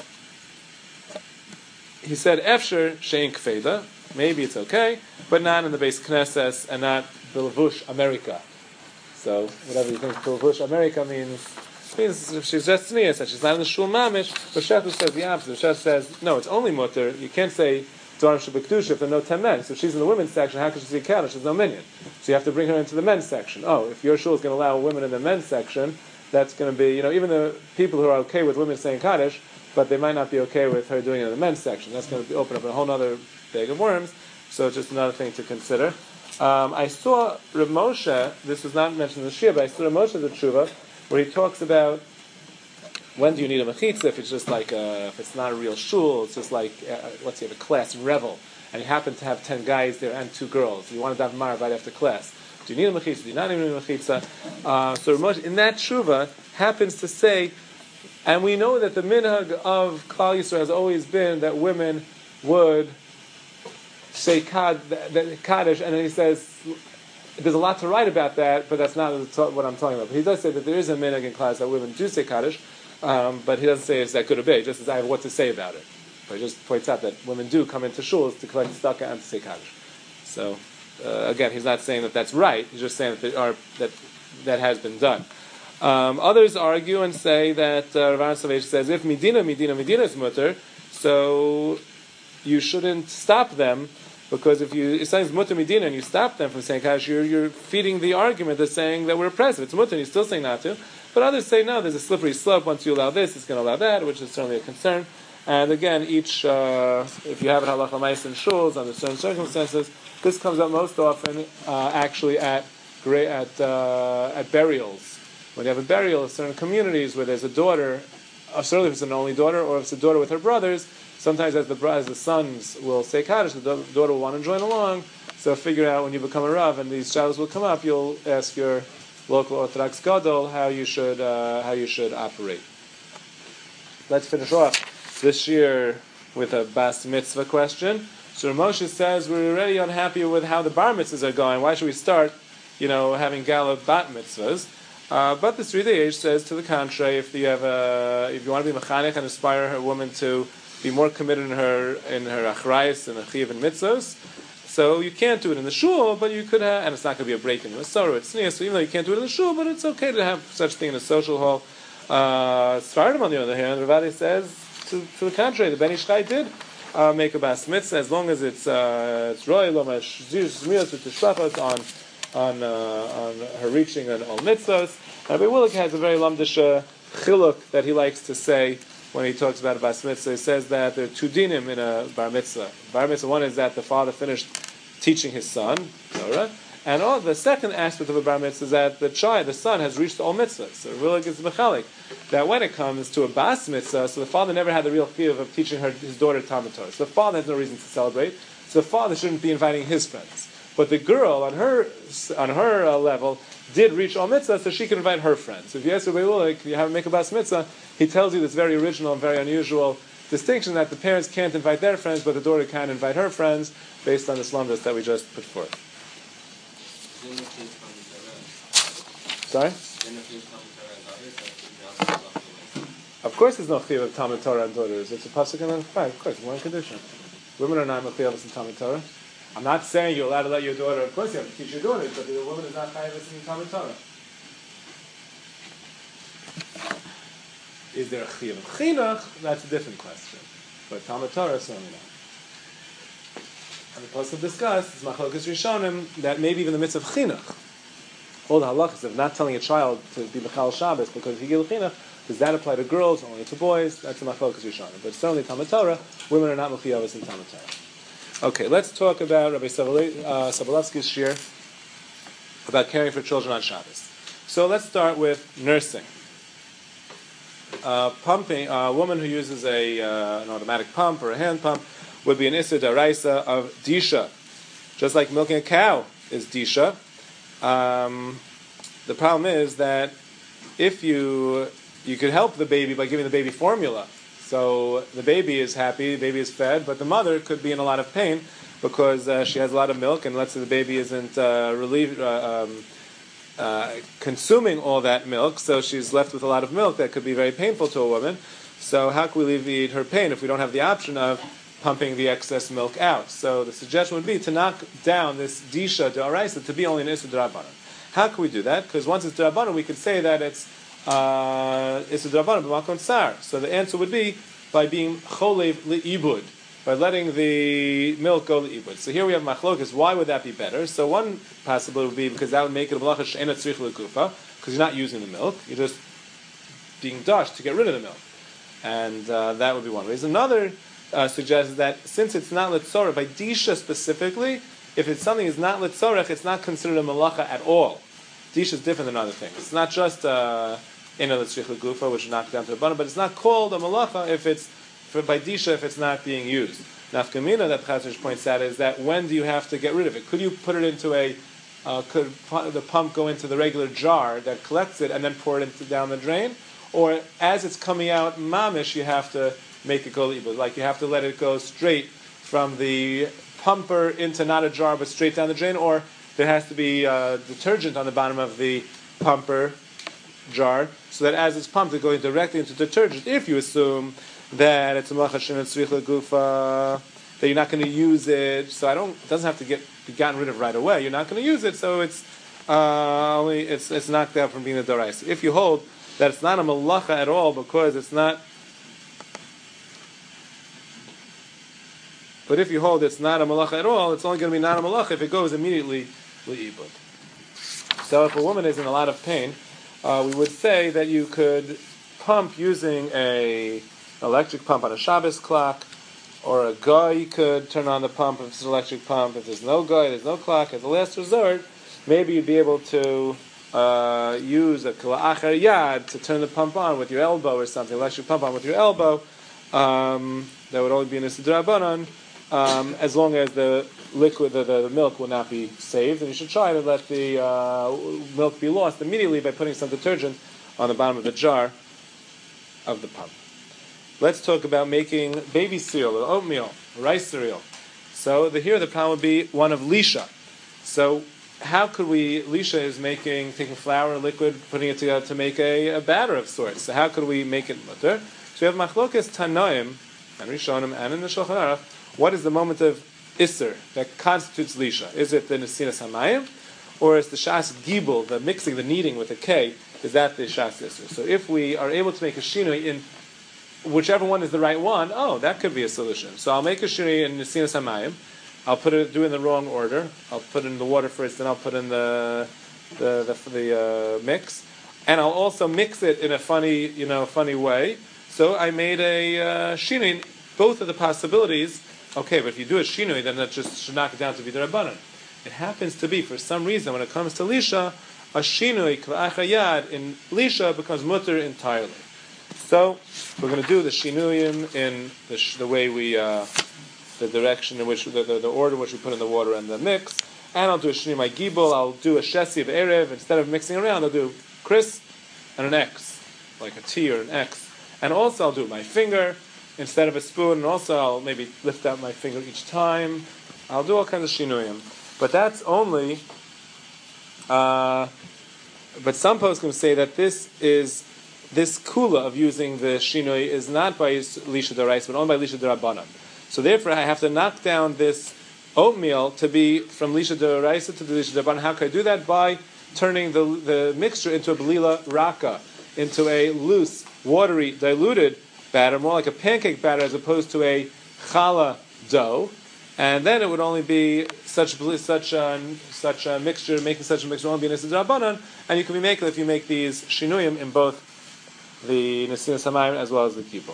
he said efsher shein kfeda, maybe it's okay, but not in the base Knesses and not Bilavush America. So whatever you think Bilavush America means if she's just tznius, that she's not in the shul mamish. But Shechus says the opposite. Shechus says no, it's only mutter. You can't say Dvarim Shebekdusha if there are no 10 men. So if she's in the women's section, how can she see Kaddish? There's no minyan. So you have to bring her into the men's section. Oh, if your shul is going to allow women in the men's section, that's going to be, even the people who are okay with women saying Kaddish, but they might not be okay with her doing it in the men's section. That's going to open up a whole other bag of worms. So it's just another thing to consider. I saw Rav Moshe, this was not mentioned in the Shia, but I saw Rav Moshe the Tshuva, where he talks about when do you need a mechitza, if it's just like if it's not a real shul, it's just like let's say you have a class revel, and you happen to have 10 guys there and 2 girls. You want to daven Marav right after class. Do you need a mechitza? Do you not need a mechitza? So Rav Moshe, in that Tshuva, happens to say, and we know that the minhag of Klal Yisrael has always been that women would say Kaddish, and then he says, there's a lot to write about that, but that's not what I'm talking about. But he does say that there is a minhag in class that women do say Kaddish, but he doesn't say it's that good or bad. He just says, I have what to say about it. But he just points out that women do come into shuls to collect tzedakah and to say Kaddish. So, again, he's not saying that that's right. He's just saying that has been done. Others argue and say that Rav Savage says, if Medina is mutter, so you shouldn't stop them, because if something's mutter Medina and you stop them from saying Kaddish, you're feeding the argument that's saying that we're oppressive. It's mutter and you're still saying not to. But others say, no, there's a slippery slope. Once you allow this, it's going to allow that, which is certainly a concern. And again, if you have it halacha ma'is in shuls under certain circumstances, this comes up most often actually at burials. When you have a burial in certain communities where there's a daughter, certainly if it's an only daughter, or if it's a daughter with her brothers, sometimes as the sons will say Kaddish, the daughter will want to join along. So figure out when you become a Rav and these shadows will come up, you'll ask your local Orthodox Gadol how you should operate. Let's finish off this year with a Bas Mitzvah question. So Moshe says we're already unhappy with how the Bar Mitzvahs are going. Why should we start, having Gala Bat Mitzvahs? But the Sridei Age says to the contrary. If you want to be mechanech and inspire a woman to be more committed in her achrayus and achiv and mitzvahs, so you can't do it in the shul, but you could have, and it's not going to be a break in the Masorah, it's tznius. So even though you can't do it in the shul, but it's okay to have such thing in a social hall. Sfardim, on the other hand, Ravadi says to the contrary. The Ben Ish Chai did make a bas mitzvah as long as it's roy lomash zmios with tishbachos on her reaching on all mitzvahs. Rabbi Willick has a very lamdish chiluk that he likes to say when he talks about a bas mitzvah. He says that there are two dinim in a bar mitzvah. Bar mitzvah, one is that the father finished teaching his son Torah, and the second aspect of a bar mitzvah is that the son, has reached all mitzvahs. So Willick is mechalik that when it comes to a bas mitzvah, so the father never had the real chiyuv of teaching his daughter Talmud Torah. So the father has no reason to celebrate. So the father shouldn't be inviting his friends. But the girl, on her level, did reach all mitzvahs, so she can invite her friends. If you ask Rabbi Willick, you have to make a bas mitzvah, he tells you this very original and very unusual distinction that the parents can't invite their friends, but the daughter can invite her friends, based on the slumdus that we just put forth. Sorry? Of course there's no chiyuv of Talmud Torah on daughters. It's a pasuk in the Torah. Of course, one condition. Women are not chiyuvos in Talmud Torah. I'm not saying you're allowed to let your daughter, of course you have to teach your daughters, but the woman is not chiyuvos in Talmud Torah. Is there a chiyuv of chinuch? That's a different question. But Talmud Torah, certainly not. And the pasuk discussed, it's machlokas rishonim, that maybe even the mitzvah of chinuch, all the halachas of not telling a child to be mechal Shabbos because he gil chinuch, does that apply to girls, only to boys? That's a machlokas rishonim. But certainly Talmud Torah, women are not mechiyavos in Talmud Torah. Okay, let's talk about Rabbi Sobolovsky's shir about caring for children on Shabbos. So let's start with nursing. Pumping, a woman who uses an automatic pump or a hand pump would be an issa daraisa of disha. Just like milking a cow is disha. The problem is that if you could help the baby by giving the baby formula. So the baby is happy, the baby is fed, but the mother could be in a lot of pain because she has a lot of milk, and let's say the baby isn't consuming all that milk, so she's left with a lot of milk that could be very painful to a woman. So how can we alleviate her pain if we don't have the option of pumping the excess milk out? So the suggestion would be to knock down this disha d'oraisa to be only an issa d'rabbanan. How can we do that? Because once it's d'rabbanan, we could say that it's issa d'rabbanan b'makon tsar. So the answer would be by being cholev li'ibud, by letting the milk go li'ibud. So here we have machlokas. Why would that be better? So one possibility would be because that would make it a malacha she'ena tzrich l'kufa, because you're not using the milk, you're just being dashed to get rid of the milk, and that would be one reason. Another suggests that since it's not litzorech, by disha specifically, if it's something is not litzorech, it's not considered a malacha at all. Disha is different than other things. It's not just ena litzrich l'kufa, which is knocked down to the bottom, but it's not called a malacha if it's by disha if it's not being used. Nafkamina that Chazanish points out is that when do you have to get rid of it? Could you put it into a could the pump go into the regular jar that collects it and then pour it down the drain? Or as it's coming out mamish, you have to make it go ibud. Like you have to let it go straight from the pumper into not a jar but straight down the drain, or there has to be detergent on the bottom of the pumper jar, so that as it's pumped, it's going directly into detergent. If you assume that it's a malacha shenetzricha gufa, that you're not going to use it, so it doesn't have to be gotten rid of right away. You're not going to use it, so it's knocked out from being a doraisa. If you hold that it's not a malacha at all because it's not, but if you hold it's not a malacha at all, it's only going to be not a malacha if it goes immediately li'ibud. So if a woman is in a lot of pain, we would say that you could pump using an electric pump on a Shabbos clock, or a guy could turn on the pump if it's an electric pump. If there's no guy, there's no clock. As a last resort, maybe you'd be able to use a kala'achar yad to turn the pump on with your elbow or something, electric pump on with your elbow. That would only be in a sidrabanan, as long as the liquid, the milk will not be saved. And you should try to let the milk be lost immediately by putting some detergent on the bottom of the jar of the pump. Let's talk about making baby cereal, or oatmeal, rice cereal. So here the problem would be one of lisha. So how could lisha is taking flour, liquid, putting it together to make a batter of sorts. So how could we make it mutter? So we have machlokas tanoim, and Rishonim, and in the Shulchan Aruch, what is the moment of Isser that constitutes lisha? Is it the Nesinas Hamayim, or is the Shas Gibel, the mixing, the kneading with a K, is that the Shas Isser? So if we are able to make a shinui in whichever one is the right one, that could be a solution. So I'll make a shinui in Nesinas Hamayim. I'll do it in the wrong order. I'll put in the water first, then I'll put in the mix, and I'll also mix it in a funny way. So I made a shinui. Both of the possibilities. Okay, but if you do a shinui, then that just should knock it down to be the rabbanon. It happens to be, for some reason, when it comes to lisha, a shinui kla'acha yad in lisha becomes mutter entirely. So we're going to do the shinuyim in the way we, the direction in which the order in which we put in the water and the mix. And I'll do a shinui my gibel. I'll do a shesi of erev. Instead of mixing around, I'll do kris and an X, like a T or an X. And also I'll do my finger instead of a spoon, and also I'll maybe lift out my finger each time. I'll do all kinds of shinuyim. But that's only, but some poskim say that this kula of using the shinui is not by lisha d'oraisa, but only by lisha d'rabbanan. So therefore I have to knock down this oatmeal to be from lisha d'oraisa to the lisha d'rabbanan. How can I do that? By turning the mixture into a belila raka, into a loose, watery, diluted batter, more like a pancake batter as opposed to a challah dough, and then it would only be such a mixture, making such a mixture would only be Nesinas Rabbanan, and you can be making if you make these shinuyim in both the Nesinas Hamayim as well as the Kippur.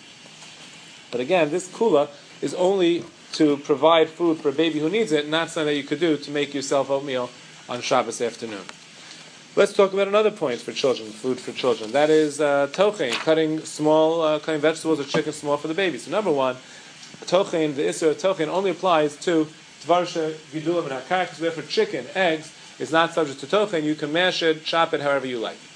But again, this kula is only to provide food for a baby who needs it, not something that you could do to make yourself oatmeal on Shabbos afternoon. Let's talk about another point for children, food for children. That is tochein, cutting vegetables or chicken small for the baby. So number one, tochein, the issur of tochein only applies to tvarsha, gidulim, and hakar, because therefore chicken, eggs, is not subject to tochein. You can mash it, chop it however you like.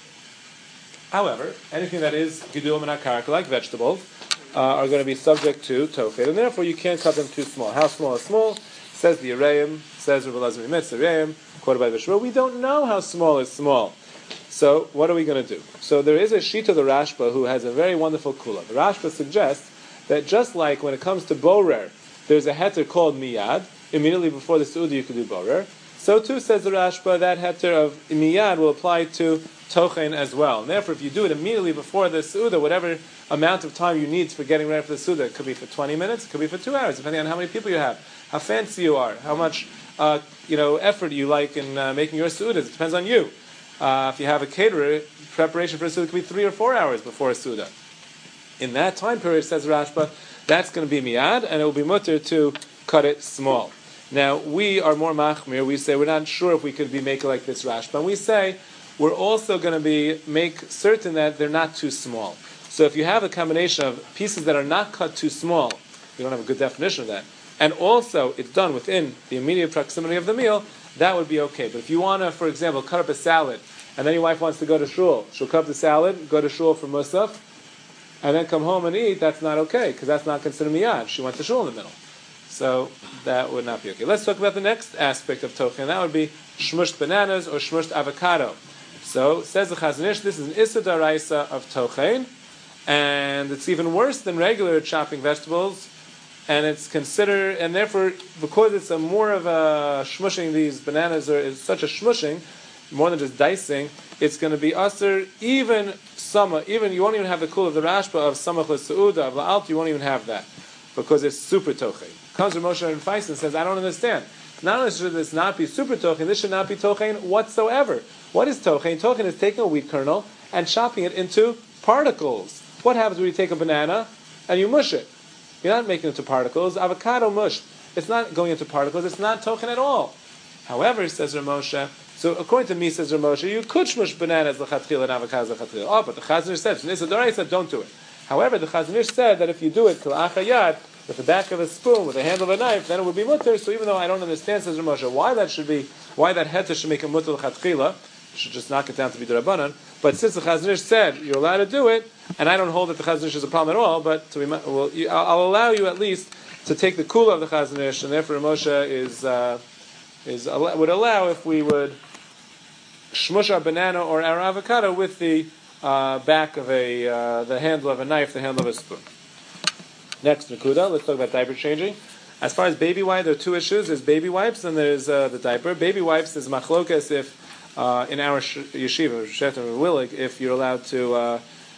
However, anything that is gidulim and hakar, like vegetables, are going to be subject to tochein, and therefore you can't cut them too small. How small is small? Says the Yereim, says Rabbi Elazar Mitz, the Yereim, quoted by the Shmuel. We don't know how small is small. So what are we going to do? So there is a shita of the Rashba who has a very wonderful kula. The Rashba suggests that just like when it comes to borer, there's a heter called miyad. Immediately before the suda you can do borer. So too says the Rashba that heter of miyad will apply to tochein as well. And therefore, if you do it immediately before the suda, whatever amount of time you need for getting ready for the suda, it could be for 20 minutes, it could be for 2 hours, depending on how many people you have, how fancy you are, how much effort you like in making your suda. It depends on you. If you have a caterer, preparation for a suda could be 3 or 4 hours before a suda. In that time period, says Rashba, that's going to be miyad, and it will be mutter to cut it small. Now, we are more machmir. We say we're not sure if we could be making like this Rashba. And we say we're also going to make certain that they're not too small. So if you have a combination of pieces that are not cut too small, you don't have a good definition of that, and also it's done within the immediate proximity of the meal, that would be okay. But if you want to, for example, cut up a salad, and then your wife wants to go to shul, she'll cut up the salad, go to shul for musaf, and then come home and eat, that's not okay, because that's not considered miyad. She went to shul in the middle. So that would not be okay. Let's talk about the next aspect of tochen, and that would be shmushed bananas or shmushed avocado. So, says the Chazon Ish, this is an issa daraisa of tochen, and it's even worse than regular chopping vegetables, and it's considered, and therefore, because it's a more of a shmushing, these bananas is such a shmushing, more than just dicing, it's going to be usher, even you won't even have the cool of the Rashba of samach l'seuda, of la'alt, you won't even have that, because it's super tochen. Comes Rav Moshe and Feist and says, I don't understand. Not only should this not be super tochen, this should not be tochen whatsoever. What is tochen? Tochen is taking a wheat kernel and chopping it into particles. What happens when you take a banana and you mush it? You're not making it into particles. Avocado mush. It's not going into particles. It's not tochen at all. However, says Rav Moshe, so according to me, says Rav Moshe, you could shmush bananas l'chatchila and avocados l'chatchila. Oh, but the Chazon Ish said, Nisa Doraisa, don't do it. However, the Chazon Ish said that if you do it k'la'achayad, with the back of a spoon, with the handle of a knife, then it would be mutter. So even though I don't understand, says Rav Moshe, why that heter should make a mutter l'chatchila, should just knock it down to be d'Rabbanan. But since the Chazon Ish said you're allowed to do it, and I don't hold that the Chazon Ish is a problem at all, but I'll allow you at least to take the kula of the Chazon Ish, and therefore Rav Moshe would allow if we would shmush our banana or our avocado with the back of the handle of a knife, the handle of a spoon. Next, Nakuda, let's talk about diaper changing. As far as baby wipe, there are two issues. There's baby wipes and there's the diaper. Baby wipes is machlokas if, in our yeshiva, Shet and Willig, if you're allowed to,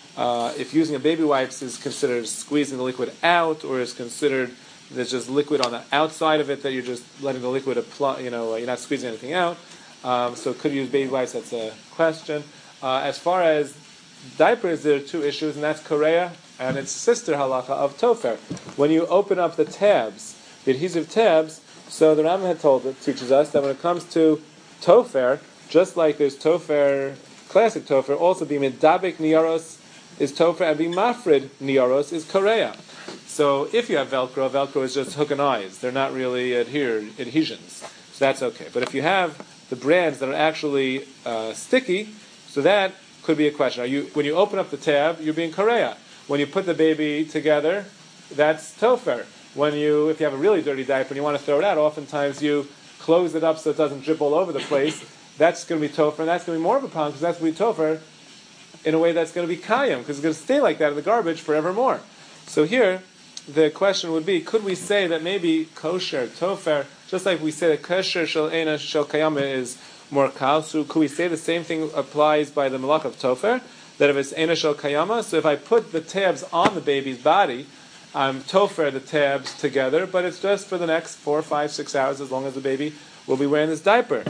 if using a baby wipes is considered squeezing the liquid out, or is considered there's just liquid on the outside of it that you're just letting the liquid apply, you're not squeezing anything out. So could you use baby wipes? That's a question. As far as diapers, there are two issues, and that's Korea and its sister halacha of tofer. When you open up the tabs, the adhesive tabs, so the Rambam had teaches us that when it comes to tofer, just like there's tofer, classic tofer, also be medabek niyaros is tofer, and be mafrid niyaros is Korea. So if you have Velcro is just hook and eyes. They're not really adhesions. So that's okay. But if you have the brands that are actually sticky, so that could be a question. When you open up the tab, you're being Korea. When you put the baby together, that's tofer. If you have a really dirty diaper and you want to throw it out, oftentimes you close it up so it doesn't drip all over the place. That's going to be tofer, and that's going to be more of a problem because that's going to be tofer in a way that's going to be kayam, because it's going to stay like that in the garbage forevermore. So here, the question would be, could we say that maybe kosher, tofer, just like we say that kosher shel eina shel kayama is more kal, so could we say the same thing applies by the malach of tofer? That if it's eina shel kayama, so if I put the tabs on the baby's body, I'm tofer the tabs together, but it's just for the next 4, 5, 6 hours, as long as the baby will be wearing this diaper.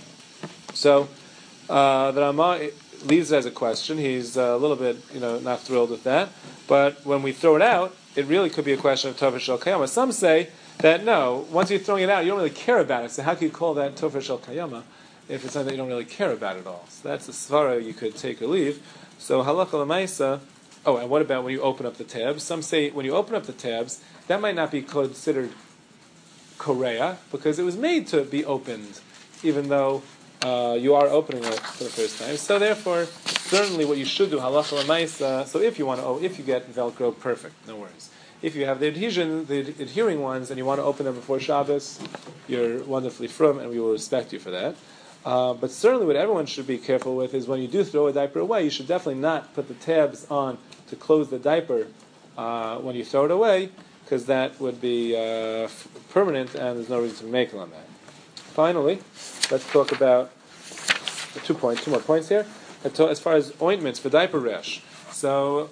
So the Rama leaves it as a question. He's a little bit, not thrilled with that. But when we throw it out, it really could be a question of tofer shel kayama. Some say that no, once you're throwing it out, you don't really care about it. So how can you call that tofer shel kayama if it's something that you don't really care about at all? So that's a svara you could take or leave. So halacha l'maisa. Oh, and what about when you open up the tabs? Some say when you open up the tabs, that might not be considered korea because it was made to be opened, even though you are opening it for the first time. So therefore, certainly what you should do, halacha l'maisa. So if you get Velcro, perfect, no worries. If you have the adhering ones, and you want to open them before Shabbos, you're wonderfully frum, and we will respect you for that. But certainly what everyone should be careful with is when you do throw a diaper away, you should definitely not put the tabs on to close the diaper when you throw it away, because that would be permanent, and there's no reason to make on that. Finally, let's talk about 2 more points here. As far as ointments for diaper rash, so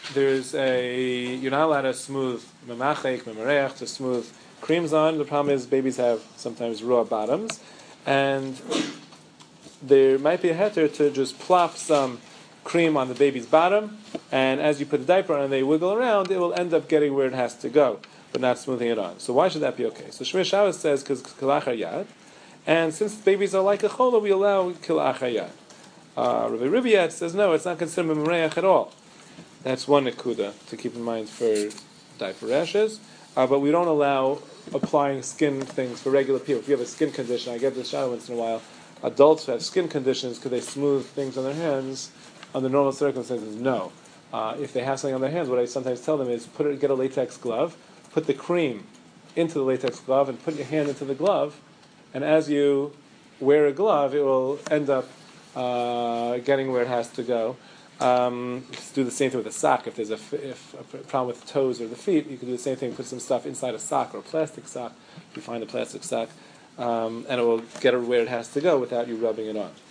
you're not allowed to smooth memachek, memarech, to smooth creams on. The problem is babies have sometimes raw bottoms, and there might be a heter to just plop some cream on the baby's bottom, and as you put the diaper on and they wiggle around, it will end up getting where it has to go, but not smoothing it on. So why should that be okay? So Shmir Shabbos says, because kilachar yad, and since babies are like a chola, we allow kilachar yad. Rabbi Riviat says, no, it's not considered memoreach at all. That's one nekuda to keep in mind for diaper rashes. but we don't allow applying skin things for regular people. If you have a skin condition, I get this shower once in a while. Adults who have skin conditions, could they smooth things on their hands? Under normal circumstances, no. If they have something on their hands, what I sometimes tell them is get a latex glove, put the cream into the latex glove, and put your hand into the glove, and as you wear a glove, it will end up getting where it has to go. Do the same thing with a sock. If there's a problem with the toes or the feet, you can do the same thing. Put some stuff inside a sock or a plastic sock. If you find a plastic sock, and it will get it where it has to go without you rubbing it on.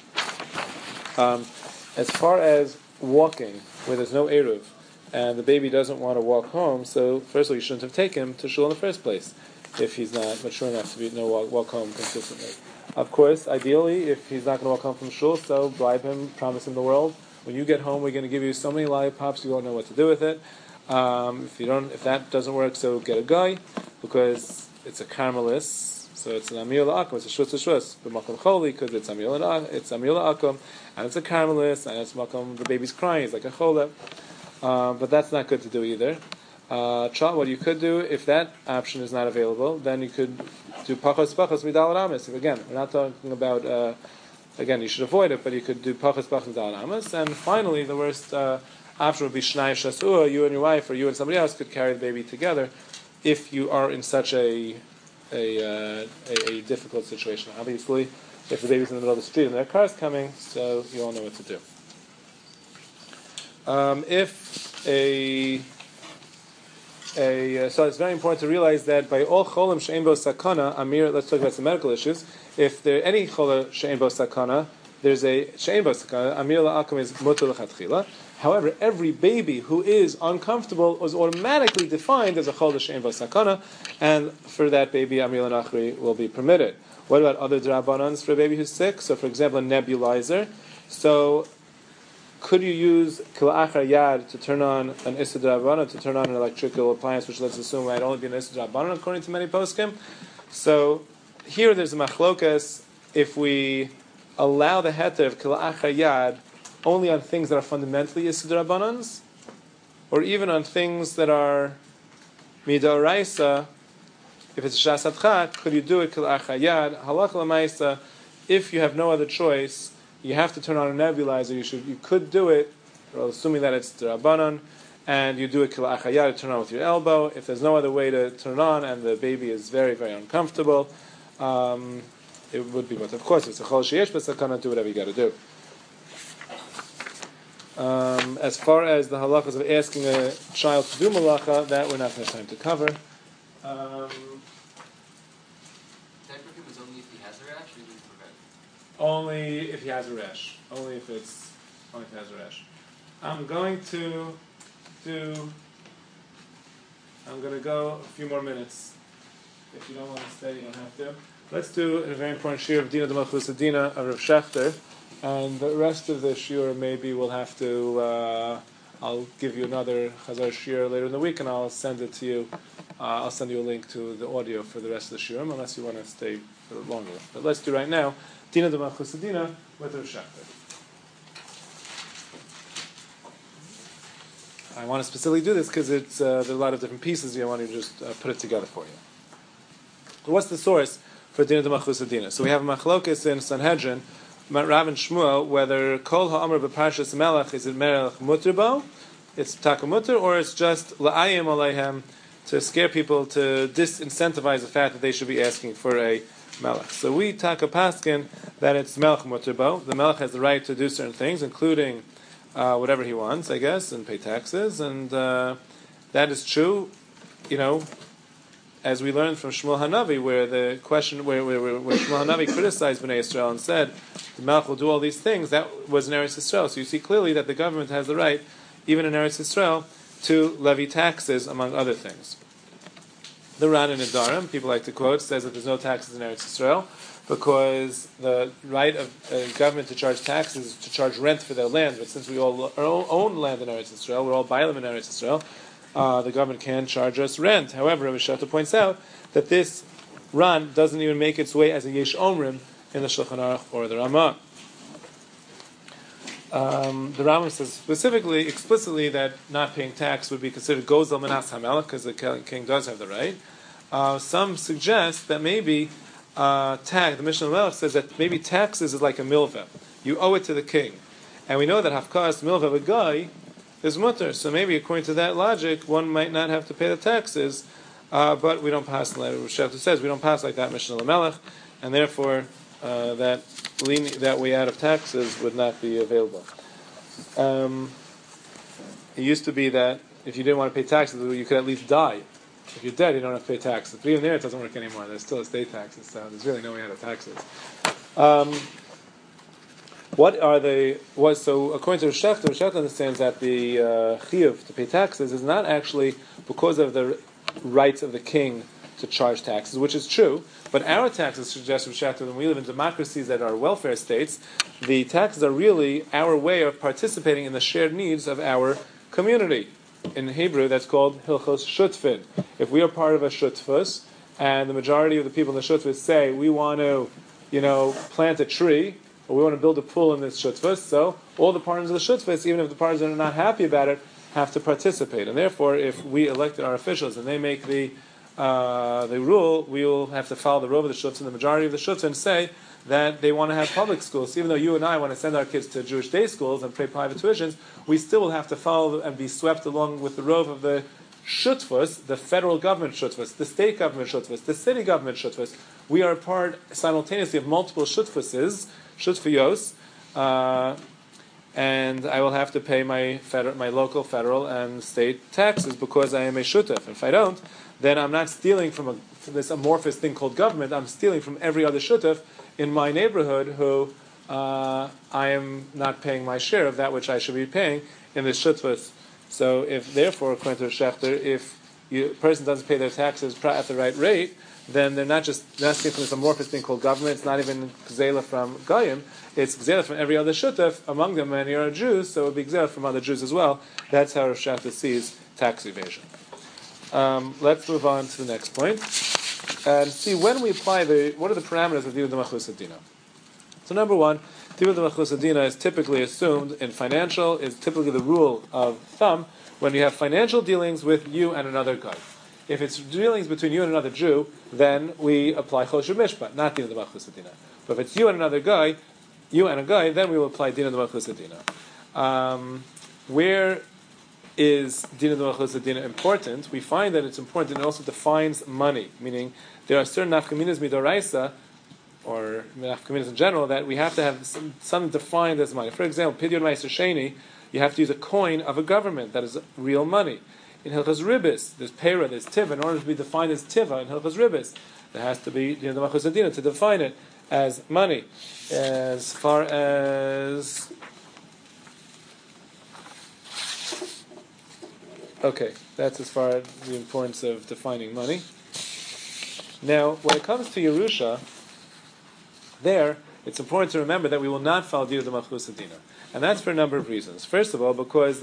As far as walking, where there's no eruv, and the baby doesn't want to walk home, so first of all, you shouldn't have taken him to shul in the first place if he's not mature enough to walk home consistently. Of course, ideally, if he's not going to walk home from shul, so bribe him, promise him the world. When you get home, we're going to give you so many lollipops, you won't know what to do with it. If that doesn't work, so get a guy, because it's a caramelis, so it's an amir la'akum, it's a shus, but makom choli, because it's amir la'akum, and it's a caramelis, and it's makom, the baby's crying, it's like a chola. But that's not good to do either. What you could do, if that option is not available, then you could do pachos midal ramis. Again, we're not talking about, again, you should avoid it, but you could do pachos midal ramis. And finally, the worst option would be shnai shasua, you and your wife, or you and somebody else could carry the baby together if you are in such a difficult situation. Obviously, if the baby's in the middle of the street and there are cars coming, so you all know what to do. So it's very important to realize that by all cholim she'en bo sakana, Amir, let's talk about some medical issues. If there any chola she'en bo sakana, there's a she'en bo sakana, Amir la'akum is mutar l'chatchila. However, every baby who is uncomfortable was automatically defined as a chola she'en bo sakana, and for that baby, Amir la'achri will be permitted. What about other drabanans for a baby who's sick? So, for example, a nebulizer. So, could you use kila'achar yad to turn on an issa d'rabbanan, to turn on an electrical appliance, which let's assume might only be an issa d'rabbanan according to many poskim? So here there's a machlokas if we allow the heter of kila'achar yad only on things that are fundamentally issa d'rabbanans, or even on things that are midoraisa. If it's shas adchat, could you do it kila'achar yad? Halakha l'maisa, if you have no other choice, you have to turn on a nebulizer. You could do it, assuming that it's d'Rabbanan, and you do it kila'achar yad, turn on with your elbow. If there's no other way to turn on, and the baby is very, very uncomfortable, it would be. But of course, if it's a chol sheyesh b'sakana, do whatever you got to do. As far as the halachas of asking a child to do malacha, that we're not going to have time to cover. Only if he has a rash. Only if he has a rash. I'm going to go a few more minutes. If you don't want to stay, you don't have to. Let's do a very important shiur of Dina D'Malchus Adina of Rav Shechter, and the rest of the shiur maybe we'll have to. I'll give you another Chazar shiur later in the week, and I'll send it to you. I'll send you a link to the audio for the rest of the shiurim, unless you want to stay for longer. But let's do right now. Dina D'Malchus Adina with Rav Shechter. I want to specifically do this because it's there's a lot of different pieces here. I want to just put it together for you. So what's the source for Dina D'Malchus Adina? So we have a machlokes in Sanhedrin, Rav and Shmuel, whether Kol Ha'amr b'Parshas Melech is it Melech Mutrbo, it's Takamutter, or it's just La'ayim Aleihem, to scare people, to disincentivize the fact that they should be asking for a Melech. So we taka paskin that it's Melech Mutrbo. The Melech has the right to do certain things, including whatever he wants, I guess, and pay taxes, and that is true. You know, as we learned from Shmuel Hanavi, where the question, where Shmuel Hanavi criticized Bnei Yisrael and said the Melech will do all these things, that was in Eretz Yisrael. So you see clearly that the government has the right, even in Eretz Yisrael, to levy taxes, among other things. The Ran in Nedarim, people like to quote, says that there's no taxes in Eretz Yisrael because the right of government to charge taxes is to charge rent for their land. But since we all own land in Eretz Yisrael, we're all bailim in Eretz Yisrael, the government can charge us rent. However, Rabbi Shata points out that this Ran doesn't even make its way as a Yesh Omrim in the Shulchan Aruch or the Ramah. The Rambam says specifically, explicitly, that not paying tax would be considered gozel menas hamelech, because the king does have the right. Some suggest that maybe the Mishnah Melech says that maybe taxes is like a milveh. You owe it to the king. And we know that hafkas milveh of a guy is mutter. So maybe according to that logic, one might not have to pay the taxes, but we don't pass, like Shechta says, we don't pass like that Mishnah Melech, and therefore that way out of taxes would not be available. It used to be that if you didn't want to pay taxes, you could at least die. If you're dead, you don't have to pay taxes. But even there, it doesn't work anymore. There's still estate taxes, so there's really no way out of taxes. So according to Shechta understands that the chiyuv to pay taxes is not actually because of the rights of the king to charge taxes, which is true. But our taxes suggest, Shechta, when we live in democracies that are welfare states, the taxes are really our way of participating in the shared needs of our community. In Hebrew, that's called hilchos shutfin. If we are part of a shutfus, and the majority of the people in the shutfus say we want to, plant a tree, or we want to build a pool in this shutfus, so all the partners of the shutfus, even if the partners are not happy about it, have to participate. And therefore, if we elected our officials and they make the rule, we will have to follow the rule of the shutfus, and the majority of the shutfus say that they want to have public schools. Even though you and I want to send our kids to Jewish day schools and pay private tuitions, we still will have to follow and be swept along with the rove of the shutfus, the federal government shutfus, the state government shutfus, the city government shutfus. We are part simultaneously of multiple shutfuses, shutfiyos, and I will have to pay my local, federal, and state taxes because I am a shutaf. If I don't, then I'm not stealing from this amorphous thing called government. I'm stealing from every other shutaf in my neighborhood who I am not paying my share of that which I should be paying in this shutfus. So if, therefore, according to Schechter, if a person doesn't pay their taxes at the right rate, then they're not stealing from this amorphous thing called government. It's not even gzela from Goyim. It's gzela from every other shutaf. Among them, many are Jews, so it would be gzela from other Jews as well. That's how Schechter sees tax evasion. Let's move on to the next point and see when we apply what are the parameters of Dina D'Malchus Adina. So number one, Dina D'Malchus Adina is typically assumed in financial, is typically the rule of thumb when you have financial dealings with you and another guy. If it's dealings between you and another Jew, then we apply Choshev Mishpat, not Dina D'Malchus Adina. But if it's you and another guy, then we will apply Dina D'Malchus Adina. Where is Dina D'Malchus Adina important? We find that it's important and it also defines money, meaning there are certain nafkaminas midoraisa, or nafkaminas in general, that we have to have something defined as money. For example, Pidyon Meiser Sheni, you have to use a coin of a government that is real money. In Hilchas Ribis, there's Pera, there's Tiva. In order to be defined as Tiva in Hilchas Ribis, there has to be Dina D'Malchus Adina to define it as money. As far as okay, that's as far as the importance of defining money. Now, when it comes to Yerusha, there, it's important to remember that we will not follow Dina D'Malchus Adina. And that's for a number of reasons. First of all, because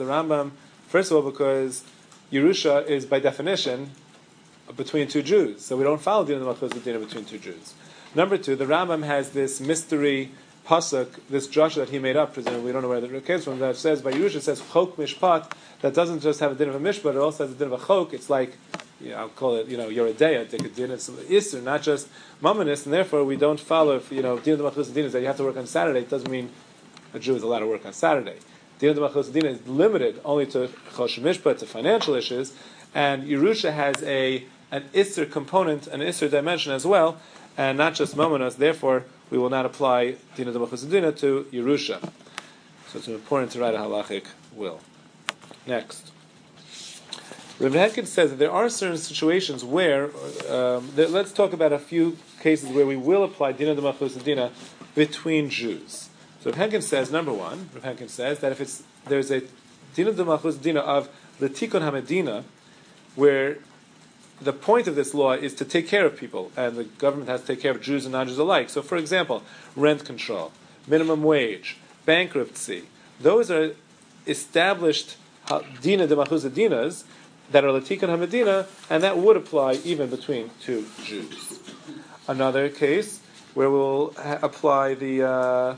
Yerusha is by definition between two Jews. So we don't follow Dina D'Malchus Adina between two Jews. Number two, the Rambam has this mystery pasuk, this drasha that he made up, presumably we don't know where it comes from, that says, by Yerusha, it says chok mishpat, that doesn't just have a din of a mishpat, it also has a din of a chok. It's like, I'll call it, Yoredeya, take a din of Isser, not just Mamanis, and therefore we don't follow, Dina D'Malchus Adina is that you have to work on Saturday. It doesn't mean a Jew is allowed to work on Saturday. Dina D'Malchus Adina is limited only to choshev mishpat, to financial issues, and Yerusha has an Isser component, an Isser dimension as well, and not just Mamanis. Therefore, we will not apply Dina D'Malchus Adina to Yerusha. So it's important to write a halachic will. Next. Rav Henkin says that there are certain situations where, let's talk about a few cases where we will apply Dina D'Malchus Adina between Jews. So Rav Henkin says, number one, that if there's a Dina D'Malchus Adina of L'tikun HaMedina, where the point of this law is to take care of people, and the government has to take care of Jews and non-Jews alike. So, for example, rent control, minimum wage, bankruptcy, those are established Dina D'Malchus Adinas that are L'tikun HaMedina, and that would apply even between two Jews. Another case where we'll apply the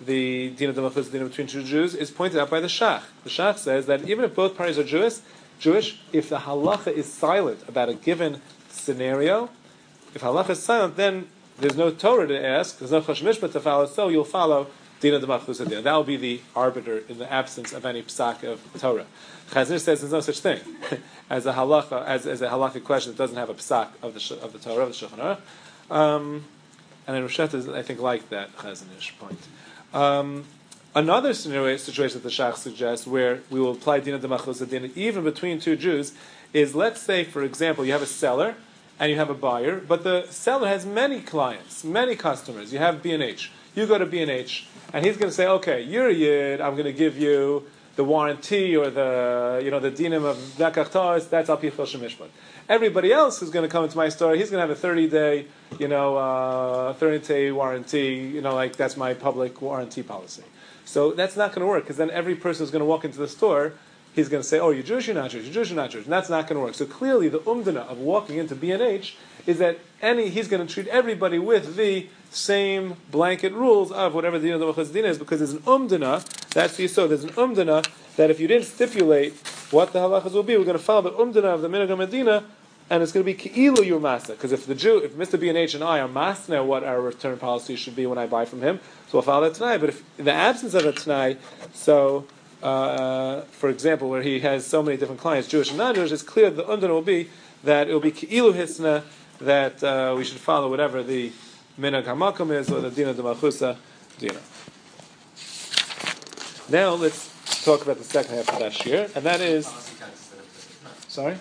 the Dina D'Malchus Dina between two Jews is pointed out by the Shach. The Shach says that even if both parties are Jewish, if the halacha is silent about a given scenario, if halacha is silent, then there's no Torah to ask, there's no Chosh Mishpat to follow, so you'll follow Dina D'Malchus Dina. That will be the arbiter in the absence of any psak of Torah. Chazon Ish says there's no such thing as a halacha, as a halakhic question that doesn't have a psak of the Torah, of the Shulchan Aruch. And then Rosh is, I think, like that Chazon Ish point. Another situation that the Shach suggests, where we will apply Dina D'Malchus Dina even between two Jews, is, let's say, for example, you have a seller and you have a buyer, but the seller has many clients, many customers. You have B&H. You go to B&H, and he's going to say, okay, you're a Yid, I'm going to give you the warranty or the dinim of Dakach Taos, that's Al Pi Choshen Mishpat. Everybody else who's going to come into my store, he's going to have a 30-day, 30-day warranty, like that's my public warranty policy. So that's not going to work, because then every person who's going to walk into the store, he's going to say, oh, you're Jewish, you're not Jewish, you're Jewish, you're not Jewish. And that's not going to work. So clearly the umdana of walking into B&H is that he's going to treat everybody with the same blanket rules of whatever the Dina D'Malchus Dina is, because there's an umdana, that's the yisod, there's an umdana that if you didn't stipulate what the halachas will be, we're going to follow the umdana of the Minhag Medina, and it's going to be ki'ilu your master. Because if Mr. B&H and I are master what our return policy should be when I buy from him, so we'll follow that tonight. But if in the absence of a tonight, so for example, where he has so many different clients, Jewish and non-Jewish, it's clear that the umdana will be that it will be ki'ilu hisna, that we should follow whatever the Minhag HaMakom is, or the Dina D'Malchus Dina. Now let's talk about the second half of that shir, and that is... Sorry?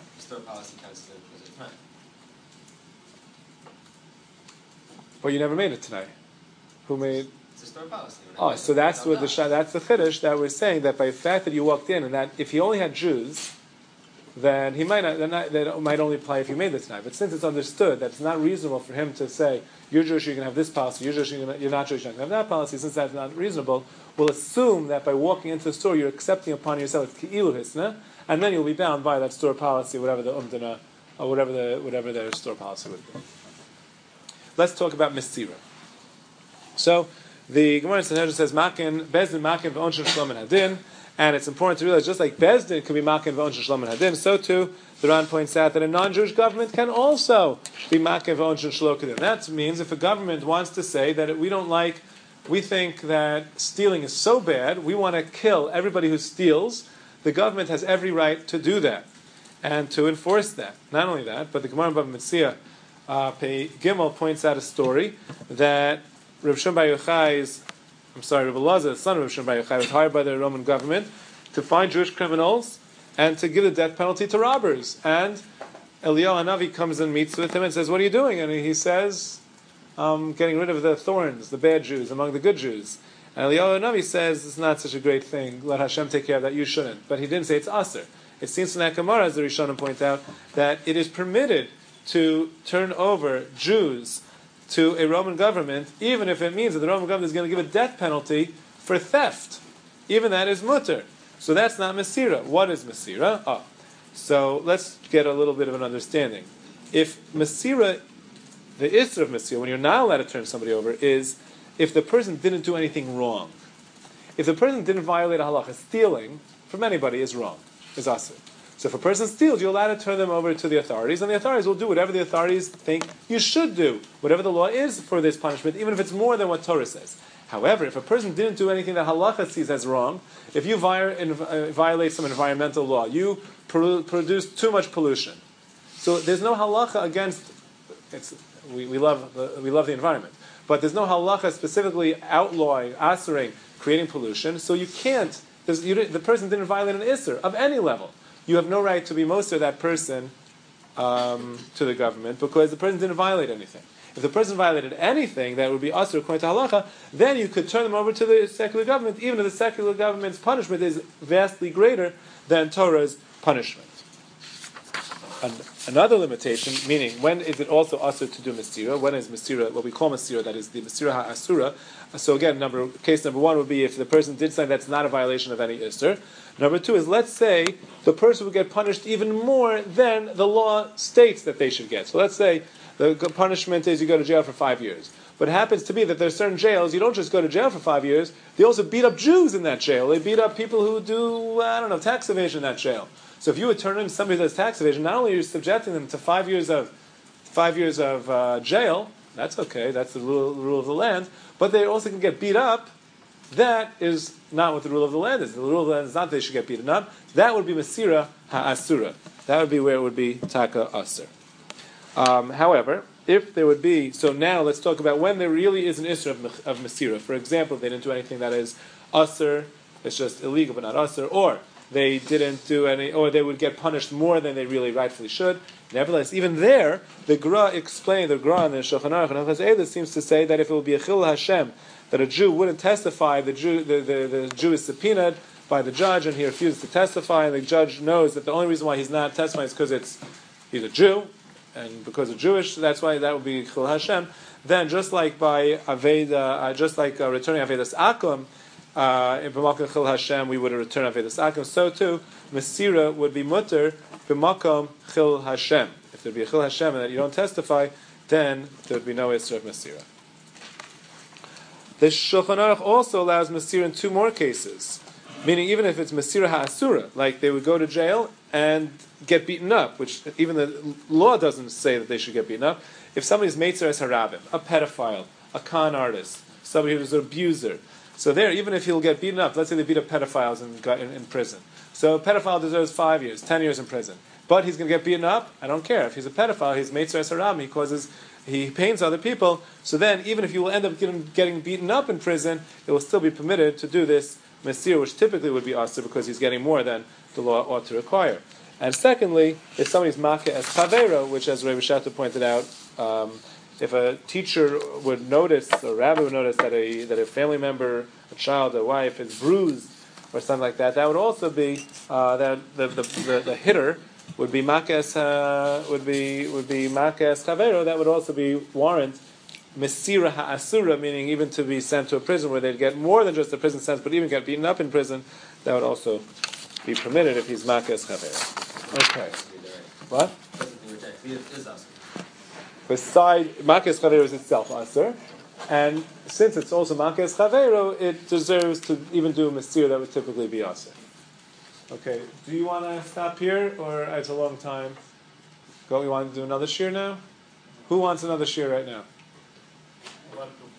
But you never made it tonight. Who made? It's a store policy. Oh, so that's what that's the chiddush that we're saying, that by the fact that you walked in, and that if he only had Jews, then he might not. That might only apply if you made it tonight. But since it's understood that it's not reasonable for him to say you're Jewish, you can have this policy. You're Jewish, you're not Jewish, you can have that policy. Since that's not reasonable, we'll assume that by walking into the store, you're accepting upon yourself ki'ilu hisna, and then you'll be bound by that store policy, whatever the umdana, or whatever their store policy would be. Let's talk about Mesira. So, the Gemara in Sanhedrin says, Makin, Bezdin, Makin, V'onshin, Shlom, and Hadin, and it's important to realize, just like Bezdin can be Makin, V'onshin, Shlom, and Hadin, so too, the Ran points out that a non-Jewish government can also be Makin, V'onshin, Shlom, and Hadin. That means if a government wants to say that we think that stealing is so bad, we want to kill everybody who steals, the government has every right to do that, and to enforce that. Not only that, but the Gemara in Bava Metzia, Pei Gimel points out a story that Rav Shimon Bar Yochai Rav Elazar, the son of Rav Shimon Bar Yochai, was hired by the Roman government to find Jewish criminals and to give the death penalty to robbers. And Eliyahu Hanavi comes and meets with him and says, "What are you doing?" And he says, "Getting rid of the thorns, the bad Jews, among the good Jews." And Eliyahu Hanavi says, "It's not such a great thing. Let Hashem take care of that. You shouldn't." But he didn't say it's aser. It seems from that Gemara, as the Rishonim point out, that it is permitted to turn over Jews to a Roman government, even if it means that the Roman government is going to give a death penalty for theft. Even that is mutter. So that's not Mesira. What is Mesira? So let's get a little bit of an understanding. If Mesira, the Isra of Mesira, when you're not allowed to turn somebody over, is if the person didn't do anything wrong. If the person didn't violate a halacha, stealing from anybody is wrong, is asur. So if a person steals, you're allowed to turn them over to the authorities, and the authorities will do whatever the authorities think you should do, whatever the law is for this punishment, even if it's more than what Torah says. However, if a person didn't do anything that halacha sees as wrong, if you violate some environmental law, you produce too much pollution. So there's no halacha against. We love the environment, but there's no halacha specifically outlawing, asering, creating pollution. So you can't. The person didn't violate an isser of any level. You have no right to be moser that person to the government because the person didn't violate anything. If the person violated anything that would be asur according to halacha, then you could turn them over to the secular government, even if the secular government's punishment is vastly greater than Torah's punishment. another limitation, meaning when is it also asur to do Mesira? When is Mesira, what we call Mesira, that is the Mesira ha'asura? So again, case number one would be if the person did something that's not a violation of any Isser. Number two is, let's say the person would get punished even more than the law states that they should get. So let's say the punishment is you go to jail for 5 years. But it happens to be that there are certain jails, you don't just go to jail for 5 years, they also beat up Jews in that jail. They beat up people who do, tax evasion in that jail. So if you would turn in somebody who does tax evasion, not only are you subjecting them to 5 years of jail, that's okay, that's the rule of the land, but they also can get beat up. That is not what the rule of the land is. The rule of the land is not that they should get beaten up. That would be Mesira ha'asura. That would be where it would be taka asur. However, if there would be, so now let's talk about when there really is an Isser of Mesira. For example, they didn't do anything that is asur, it's just illegal but not asur, or they didn't do any, or they would get punished more than they really rightfully should. Nevertheless, even there, the Gra explained, the Gra in the Shulchan Aruch and Hilchos Eidos seems to say that if it would be a Chil Hashem, that a Jew wouldn't testify, the Jew is subpoenaed by the judge and he refuses to testify, and the judge knows that the only reason why he's not testifying is because he's a Jew, and because of Jewish, that's why that would be Chil Hashem. Then, just like by Aveda, returning Avedas Akum, in B'makom Chil Hashem, we would return Avedas Akum. So too, Mesira would be mutter B'makom Chil Hashem. If there'd be a Chil Hashem and that you don't testify, then there would be no Isser of Mesira. The Shulchan Aruch also allows Mesira in two more cases. Meaning, even if it's Mesira ha'asura, like they would go to jail and get beaten up, which even the law doesn't say that they should get beaten up. If somebody's Meitzer es harabim, a pedophile, a con artist, somebody who's an abuser, so there, even if he'll get beaten up, let's say they beat up pedophiles in prison. So a pedophile deserves 5 years, 10 years in prison. But he's going to get beaten up, I don't care. If he's a pedophile, he's Meitzer es harabim, he pains other people, so then even if you will end up getting beaten up in prison, it will still be permitted to do this Mesir, which typically would be asur because he's getting more than the law ought to require. And secondly, if somebody's makeh as chavero, which as Rebbe Shatta pointed out, if a teacher would notice, or a rabbi would notice that a family member, a child, a wife is bruised or something like that, that would also be that the hitter would be makeh as chavero. That would also be warrant Mesira ha'asura, meaning even to be sent to a prison where they'd get more than just a prison sentence, but even get beaten up in prison. That would also be permitted if he's makeh as chavero. Okay. What? Beside makeh chavero is itself asur, and since it's also makeh chavero, it deserves to even do a mesir that would typically be asur. Okay. Do you want to stop here, or it's a long time? Go. You want to do another shir now? Who wants another shir right now?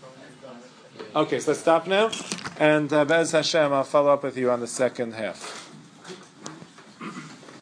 Okay, so let's stop now, and Be'ez Hashem, I'll follow up with you on the second half.